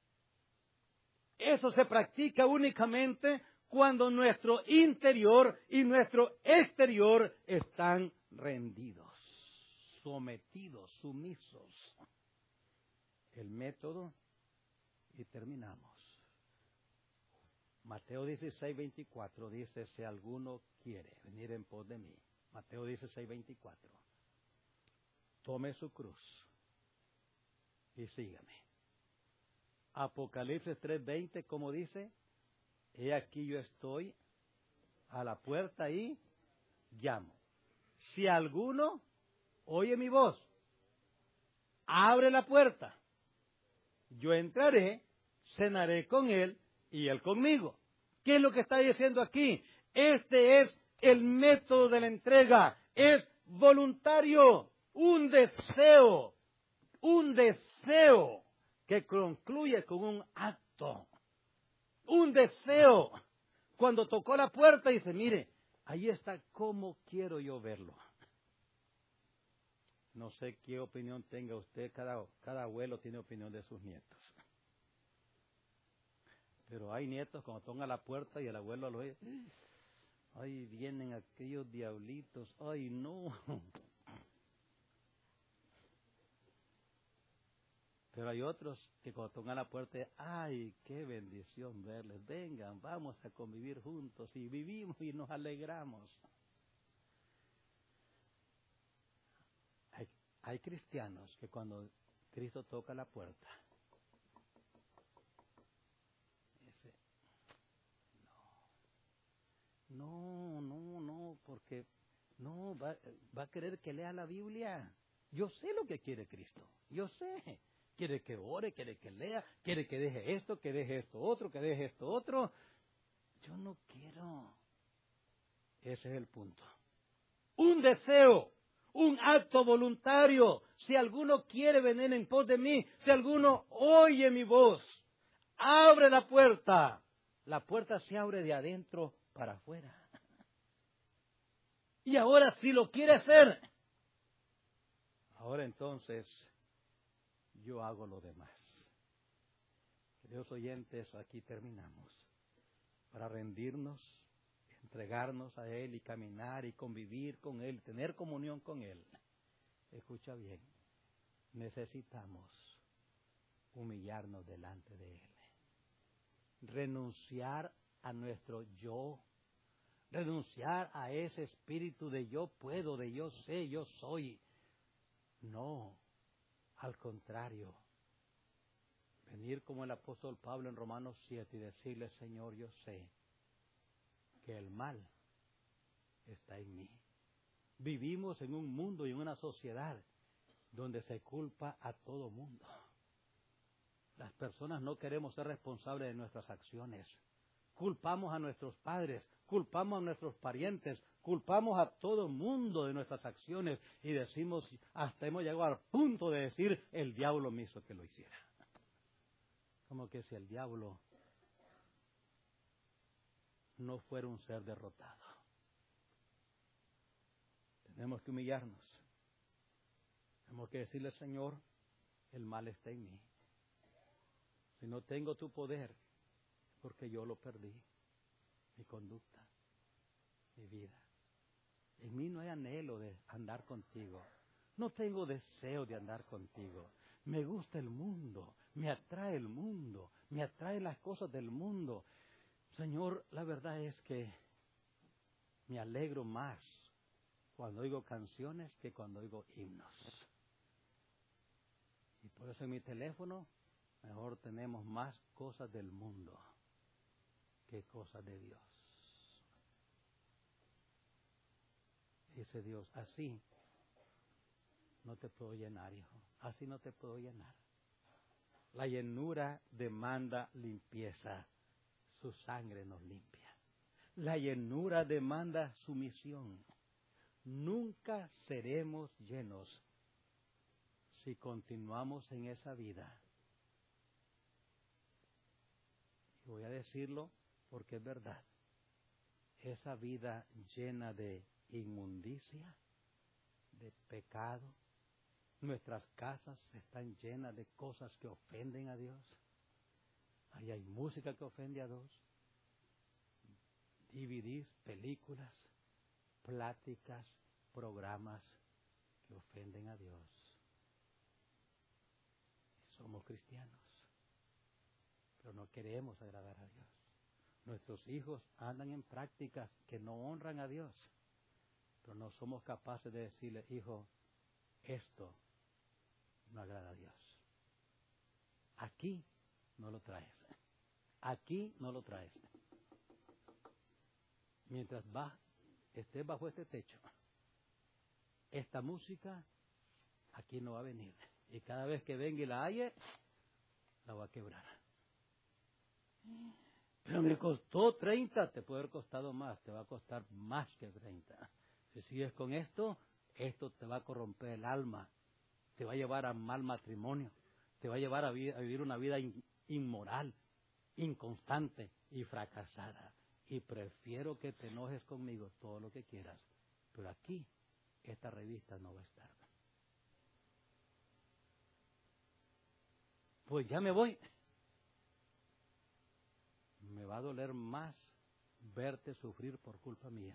Eso se practica únicamente cuando nuestro interior y nuestro exterior están rendidos, sometidos, sumisos. El método, y terminamos. Mateo 16:24 dice, si alguno quiere venir en pos de mí. Mateo 16:24. Tome su cruz Y sígame. Apocalipsis 3:20, como dice, he aquí yo estoy a la puerta y llamo. Si alguno oye mi voz, abre la puerta, yo entraré, cenaré con él y él conmigo. ¿Qué es lo que está diciendo aquí? Este es el método de la entrega, es voluntario, un deseo que concluye con un acto, un deseo. Cuando tocó la puerta dice, mire, ahí está cómo quiero yo verlo. No sé qué opinión tenga usted, cada abuelo tiene opinión de sus nietos. Pero hay nietos cuando tocan la puerta y el abuelo lo ve, ay, vienen aquellos diablitos, ay, no. Pero hay otros que cuando tocan la puerta, ay, qué bendición verles, vengan, vamos a convivir juntos, y vivimos y nos alegramos. Hay cristianos que cuando Cristo toca la puerta, dice, no, porque no, va a querer que lea la Biblia. Yo sé lo que quiere Cristo, yo sé. Quiere que ore, quiere que lea, quiere que deje esto, que deje esto otro, que deje esto otro. Yo no quiero. Ese es el punto. Un deseo, un acto voluntario. Si alguno quiere venir en pos de mí, si alguno oye mi voz, abre la puerta. La puerta se abre de adentro para afuera. Y ahora si lo quiere hacer, ahora entonces yo hago lo demás. Queridos oyentes, aquí terminamos. Para rendirnos, entregarnos a Él y caminar y convivir con Él, tener comunión con Él. Escucha bien, necesitamos humillarnos delante de Él. Renunciar a nuestro yo. Renunciar a ese espíritu de yo puedo, de yo sé, yo soy. No, al contrario. Venir como el apóstol Pablo en Romanos 7 y decirle, Señor, yo sé que el mal está en mí. Vivimos en un mundo y en una sociedad donde se culpa a todo mundo. Las personas no queremos ser responsables de nuestras acciones. Culpamos a nuestros padres, culpamos a nuestros parientes, culpamos a todo mundo de nuestras acciones y decimos, hasta hemos llegado al punto de decir, el diablo me hizo que lo hiciera. Como que si el diablo no fuera un ser derrotado. Tenemos que humillarnos. Tenemos que decirle, Señor, el mal está en mí. Si no tengo tu poder, porque yo lo perdí. Mi conducta, mi vida. En mí no hay anhelo de andar contigo. No tengo deseo de andar contigo. Me gusta el mundo, me atrae el mundo, me atraen las cosas del mundo. Señor, la verdad es que me alegro más cuando oigo canciones que cuando oigo himnos. Y por eso en mi teléfono mejor tenemos más cosas del mundo que cosas de Dios. Dice Dios, así no te puedo llenar, hijo. Así no te puedo llenar. La llenura demanda limpieza. Su sangre nos limpia. La llenura demanda sumisión. Nunca seremos llenos si continuamos en esa vida. Y voy a decirlo porque es verdad. Esa vida llena de inmundicia, de pecado. Nuestras casas están llenas de cosas que ofenden a Dios. Ahí hay música que ofende a Dios. DVDs, películas, pláticas, programas que ofenden a Dios. Somos cristianos, pero no queremos agradar a Dios. Nuestros hijos andan en prácticas que no honran a Dios, pero no somos capaces de decirle, hijo, esto no agrada a Dios. aquí no lo traes. Aquí no lo traes. Mientras estés bajo este techo, esta música aquí no va a venir. Y cada vez que venga y la halle, la va a quebrar. Pero me costó 30, te puede haber costado más, te va a costar más que 30. Si sigues con esto te va a corromper el alma, te va a llevar a mal matrimonio, te va a llevar a vivir una vida inmoral, inconstante y fracasada. Y prefiero que te enojes conmigo todo lo que quieras, pero aquí esta revista no va a estar. Pues ya me voy. Me va a doler más verte sufrir por culpa mía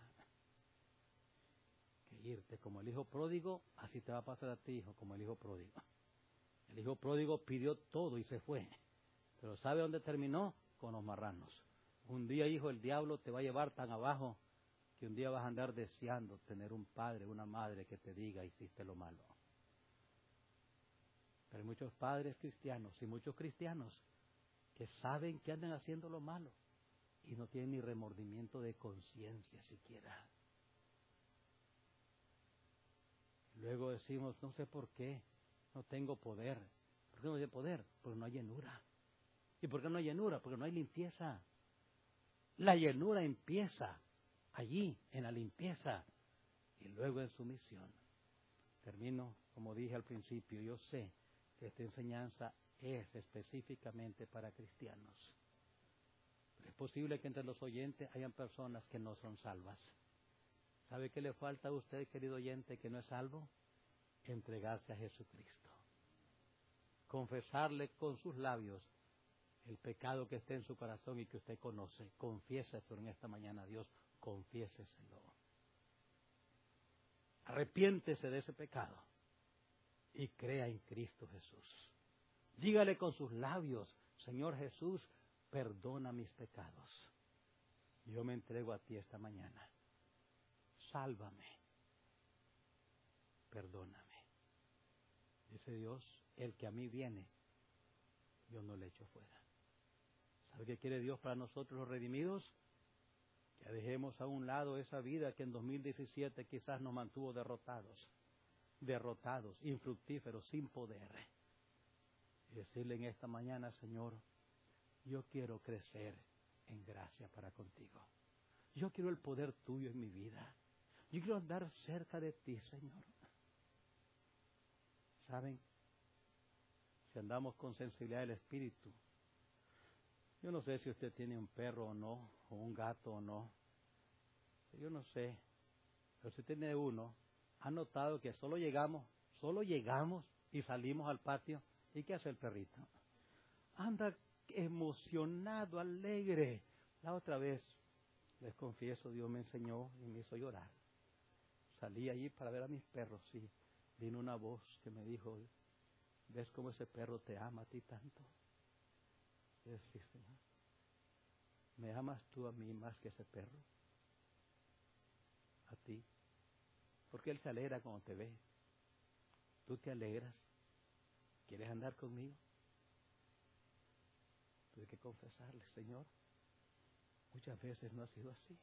que irte. Como el hijo pródigo, así te va a pasar a ti, hijo, como el hijo pródigo. El hijo pródigo pidió todo y se fue. Pero ¿sabe dónde terminó? Con los marranos. Un día, hijo, el diablo te va a llevar tan abajo que un día vas a andar deseando tener un padre, una madre que te diga hiciste lo malo. Pero hay muchos padres cristianos y muchos cristianos que saben que andan haciendo lo malo y no tienen ni remordimiento de conciencia siquiera. Luego decimos, no sé por qué, no tengo poder. ¿Por qué no hay poder? Porque no hay llenura. ¿Y por qué no hay llenura? Porque no hay limpieza. La llenura empieza allí, en la limpieza, y luego en sumisión. Termino, como dije al principio, yo sé que esta enseñanza es específicamente para cristianos. Pero es posible que entre los oyentes hayan personas que no son salvas. ¿Sabe qué le falta a usted, querido oyente, que no es salvo? Entregarse a Jesucristo. Confesarle con sus labios el pecado que esté en su corazón y que usted conoce. Confiéseselo en esta mañana, Dios, confiéseselo. Arrepiéntese de ese pecado y crea en Cristo Jesús. Dígale con sus labios, Señor Jesús, perdona mis pecados. Yo me entrego a ti esta mañana. Sálvame. Perdóname. Dice Dios, el que a mí viene, yo no le echo fuera. ¿Sabe qué quiere Dios para nosotros los redimidos? Que dejemos a un lado esa vida que en 2017 quizás nos mantuvo derrotados, infructíferos, sin poder. Y decirle en esta mañana, Señor, yo quiero crecer en gracia para contigo. Yo quiero el poder tuyo en mi vida. Yo quiero andar cerca de ti, Señor. ¿Saben? Si andamos con sensibilidad del Espíritu, yo no sé si usted tiene un perro o no, o un gato o no. Yo no sé. Pero si tiene uno, ha notado que solo llegamos y salimos al patio. ¿Y qué hace el perrito? Anda emocionado, alegre. La otra vez, les confieso, Dios me enseñó y me hizo llorar. Salí allí para ver a mis perros y vino una voz que me dijo, ¿ves cómo ese perro te ama a ti tanto? Y yo, sí, Señor. ¿Me amas tú a mí más que ese perro? A ti. Porque él se alegra cuando te ve. ¿Tú te alegras? ¿Quieres andar conmigo? Tuve que confesarle, Señor, muchas veces no ha sido así.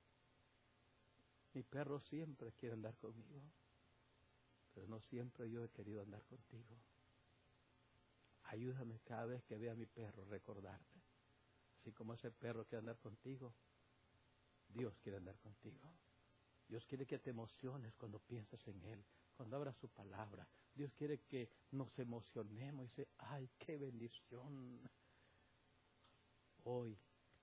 Mi perro siempre quiere andar conmigo, pero no siempre yo he querido andar contigo. Ayúdame cada vez que vea a mi perro recordarte. Así como ese perro quiere andar contigo, Dios quiere andar contigo. Dios quiere que te emociones cuando piensas en Él, cuando abras su palabra. Dios quiere que nos emocionemos y dice, ¡ay, qué bendición! Hoy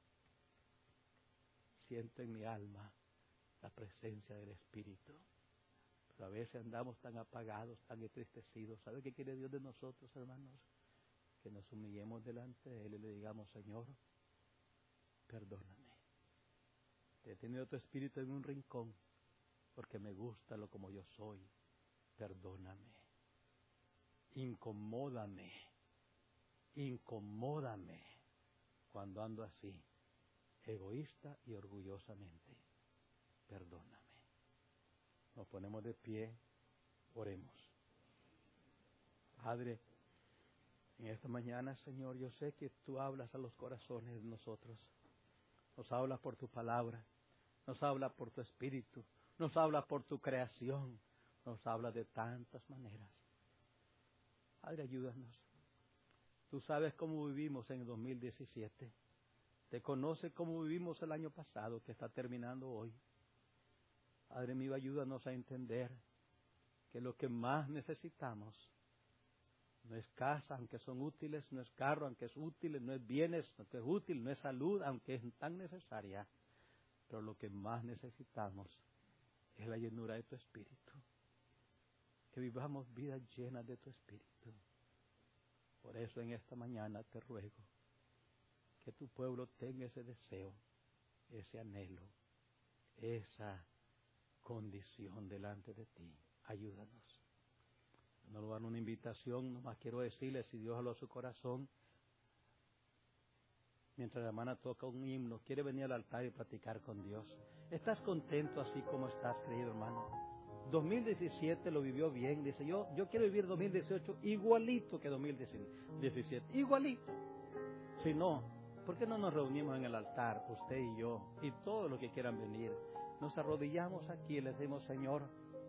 siento en mi alma la presencia del Espíritu. Pero a veces andamos tan apagados, tan entristecidos. ¿Sabe qué quiere Dios de nosotros, hermanos? Que nos humillemos delante de Él y le digamos, Señor, perdóname. Te he tenido tu espíritu en un rincón porque me gusta lo como yo soy. Perdóname. Incomódame cuando ando así, egoísta y orgullosamente. Perdóname. Nos ponemos de pie, oremos. Padre, En esta mañana, Señor, yo sé que tú hablas a los corazones de nosotros. Nos hablas por tu palabra, nos hablas por tu espíritu, nos hablas por tu creación, nos hablas de tantas maneras. Padre, ayúdanos. Tú sabes cómo vivimos en el 2017. Te conoces cómo vivimos el año pasado, que está terminando hoy. Padre mío, ayúdanos a entender que lo que más necesitamos no es casa, aunque son útiles, no es carro, aunque es útil, no es bienes, aunque es útil, no es salud, aunque es tan necesaria. Pero lo que más necesitamos es la llenura de tu Espíritu. Que vivamos vidas llenas de tu Espíritu. Por eso en esta mañana te ruego que tu pueblo tenga ese deseo, ese anhelo, esa condición delante de ti. Ayúdanos. No lo dan una invitación, nomás quiero decirle, si Dios habló a su corazón, mientras la hermana toca un himno, quiere venir al altar y platicar con Dios. ¿Estás contento así como estás, querido hermano? 2017 lo vivió bien, dice, yo quiero vivir 2018 igualito que 2017, igualito. Si no, ¿por qué no nos reunimos en el altar, usted y yo, y todos los que quieran venir? Nos arrodillamos aquí y le decimos, Señor,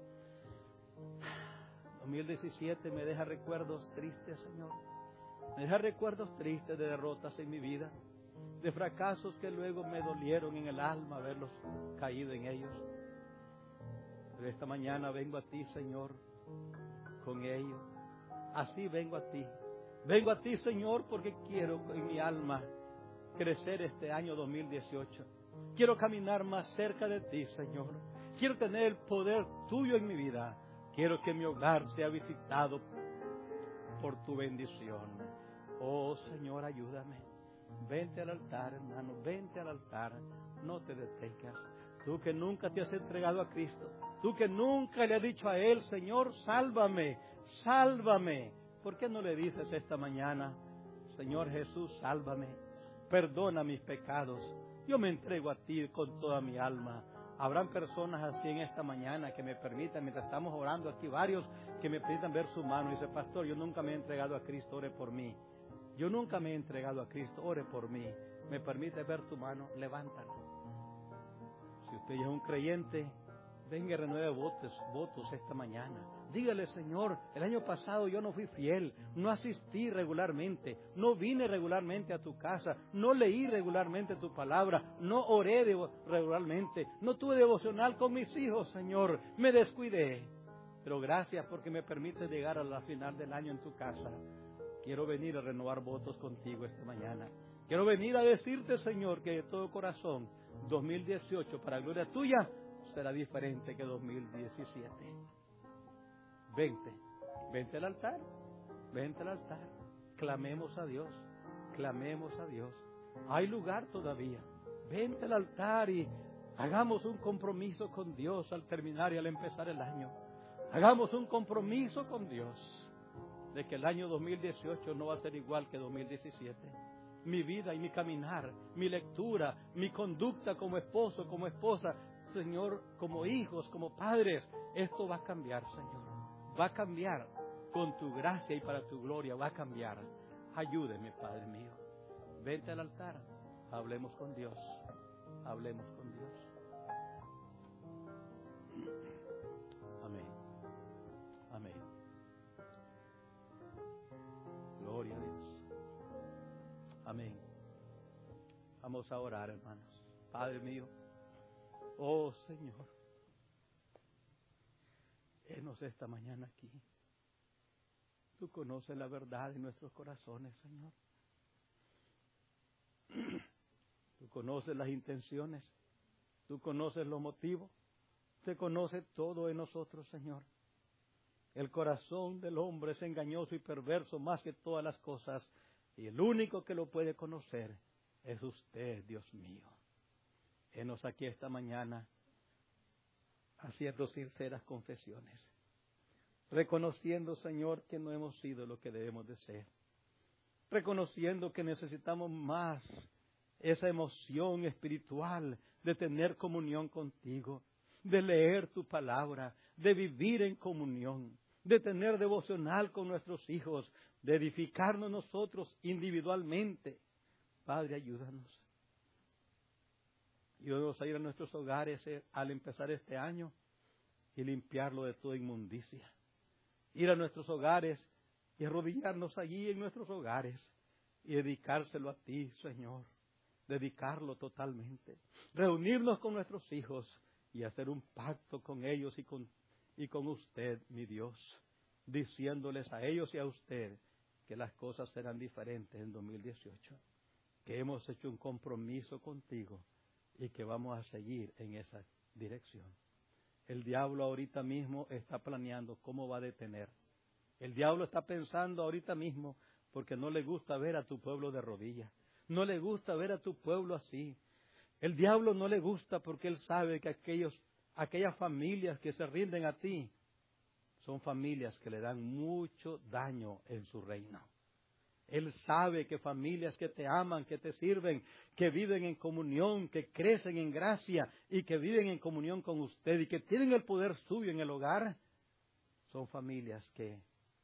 2017 me deja recuerdos tristes, Señor. Me deja recuerdos tristes de derrotas en mi vida, de fracasos que luego me dolieron en el alma haberlos caído en ellos. Pero esta mañana vengo a ti, Señor, con ello. Así vengo a ti. Vengo a ti, Señor, porque quiero en mi alma crecer este año 2018. Quiero caminar más cerca de ti, Señor. Quiero tener el poder tuyo en mi vida. Quiero que mi hogar sea visitado por tu bendición. Oh, Señor, ayúdame. Vente al altar, hermano, vente al altar. No te detengas. Tú que nunca te has entregado a Cristo. Tú que nunca le has dicho a Él, Señor, sálvame, sálvame. ¿Por qué no le dices esta mañana, Señor Jesús, sálvame, perdona mis pecados? Yo me entrego a ti con toda mi alma. Habrán personas así en esta mañana que me permitan, mientras estamos orando aquí, varios que me permitan ver su mano. Y dice, pastor, yo nunca me he entregado a Cristo, ore por mí. Yo nunca me he entregado a Cristo, ore por mí. ¿Me permite ver tu mano? Levántala. Si usted ya es un creyente, venga y renueve votos esta mañana. Dígale, Señor, el año pasado yo no fui fiel, no asistí regularmente, no vine regularmente a tu casa, no leí regularmente tu palabra, no oré regularmente, no tuve devocional con mis hijos, Señor, me descuidé. Pero gracias porque me permite llegar a la final del año en tu casa. Quiero venir a renovar votos contigo esta mañana. Quiero venir a decirte, Señor, que de todo corazón, 2018, para gloria tuya, será diferente que 2017. Vente al altar, vente al altar. Clamemos a Dios, clamemos a Dios. Hay lugar todavía. Vente al altar y hagamos un compromiso con Dios al terminar y al empezar el año. Hagamos un compromiso con Dios de que el año 2018 no va a ser igual que 2017. Mi vida y mi caminar, mi lectura, mi conducta como esposo, como esposa, Señor, como hijos, como padres, esto va a cambiar, Señor. Va a cambiar con tu gracia y para tu gloria, va a cambiar. Ayúdeme, Padre mío. Vente al altar, hablemos con Dios, hablemos con Dios. Amén, amén. Gloria a Dios. Amén. Vamos a orar, hermanos. Padre mío, oh Señor, henos esta mañana aquí. Tú conoces la verdad de nuestros corazones, Señor. Tú conoces las intenciones. Tú conoces los motivos. Usted conoce todo en nosotros, Señor. El corazón del hombre es engañoso y perverso más que todas las cosas. Y el único que lo puede conocer es usted, Dios mío. Henos aquí esta mañana haciendo sinceras confesiones. Reconociendo, Señor, que no hemos sido lo que debemos de ser. Reconociendo que necesitamos más esa emoción espiritual de tener comunión contigo, de leer tu palabra, de vivir en comunión, de tener devocional con nuestros hijos, de edificarnos nosotros individualmente. Padre, ayúdanos. Ayúdanos a ir a nuestros hogares al empezar este año y limpiarlo de toda inmundicia. Ir a nuestros hogares y arrodillarnos allí en nuestros hogares y dedicárselo a ti, Señor. Dedicarlo totalmente. Reunirnos con nuestros hijos y hacer un pacto con ellos y con usted, mi Dios, diciéndoles a ellos y a usted que las cosas serán diferentes en 2018, que hemos hecho un compromiso contigo y que vamos a seguir en esa dirección. El diablo ahorita mismo está planeando cómo va a detener. El diablo está pensando ahorita mismo porque no le gusta ver a tu pueblo de rodillas. No le gusta ver a tu pueblo así. El diablo no le gusta porque él sabe que aquellas familias que se rinden a ti son familias que le dan mucho daño en su reino. Él sabe que familias que te aman, que te sirven, que viven en comunión, que crecen en gracia y que viven en comunión con usted y que tienen el poder suyo en el hogar, son familias que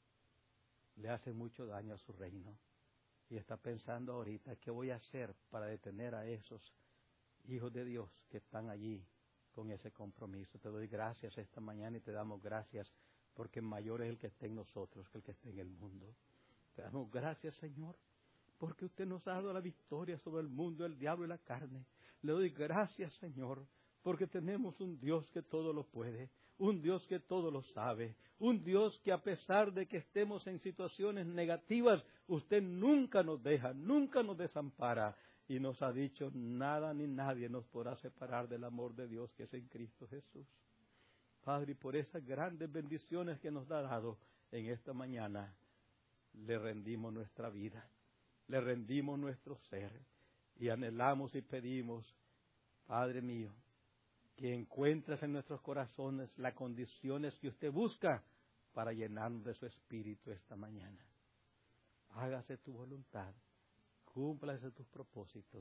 le hacen mucho daño a su reino. Y está pensando ahorita, ¿qué voy a hacer para detener a esos hijos de Dios que están allí con ese compromiso? Te doy gracias esta mañana y te damos gracias porque mayor es el que esté en nosotros que el que esté en el mundo. Te damos gracias, Señor, porque usted nos ha dado la victoria sobre el mundo, el diablo y la carne. Le doy gracias, Señor, porque tenemos un Dios que todo lo puede, un Dios que todo lo sabe, un Dios que a pesar de que estemos en situaciones negativas, usted nunca nos deja, nunca nos desampara. Y nos ha dicho, nada ni nadie nos podrá separar del amor de Dios que es en Cristo Jesús. Padre, y por esas grandes bendiciones que nos ha dado en esta mañana, le rendimos nuestra vida, le rendimos nuestro ser y anhelamos y pedimos, Padre mío, que encuentres en nuestros corazones las condiciones que usted busca para llenarnos de su espíritu esta mañana. Hágase tu voluntad, cúmplase tus propósitos,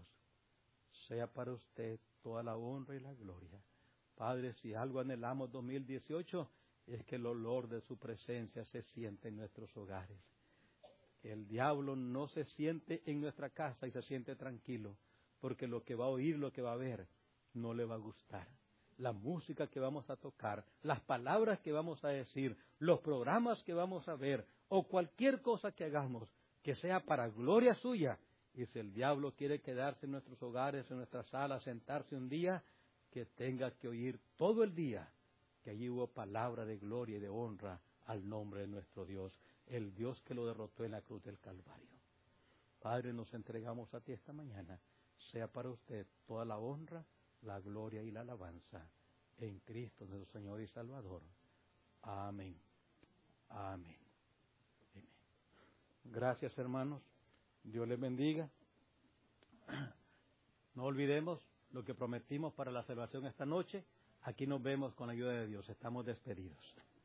sea para usted toda la honra y la gloria. Padre, si algo anhelamos 2018 es que el olor de su presencia se siente en nuestros hogares. Que el diablo no se siente en nuestra casa y se siente tranquilo, porque lo que va a oír, lo que va a ver, no le va a gustar. La música que vamos a tocar, las palabras que vamos a decir, los programas que vamos a ver, o cualquier cosa que hagamos, que sea para gloria suya. Y si el diablo quiere quedarse en nuestros hogares, en nuestra sala, sentarse un día, que tenga que oír todo el día que allí hubo palabra de gloria y de honra al nombre de nuestro Dios, el Dios que lo derrotó en la cruz del Calvario. Padre, nos entregamos a ti esta mañana. Sea para usted toda la honra, la gloria y la alabanza en Cristo nuestro Señor y Salvador. Amén. Amén. Amén. Gracias, hermanos. Dios les bendiga. No olvidemos lo que prometimos para la salvación esta noche. Aquí nos vemos con la ayuda de Dios. Estamos despedidos.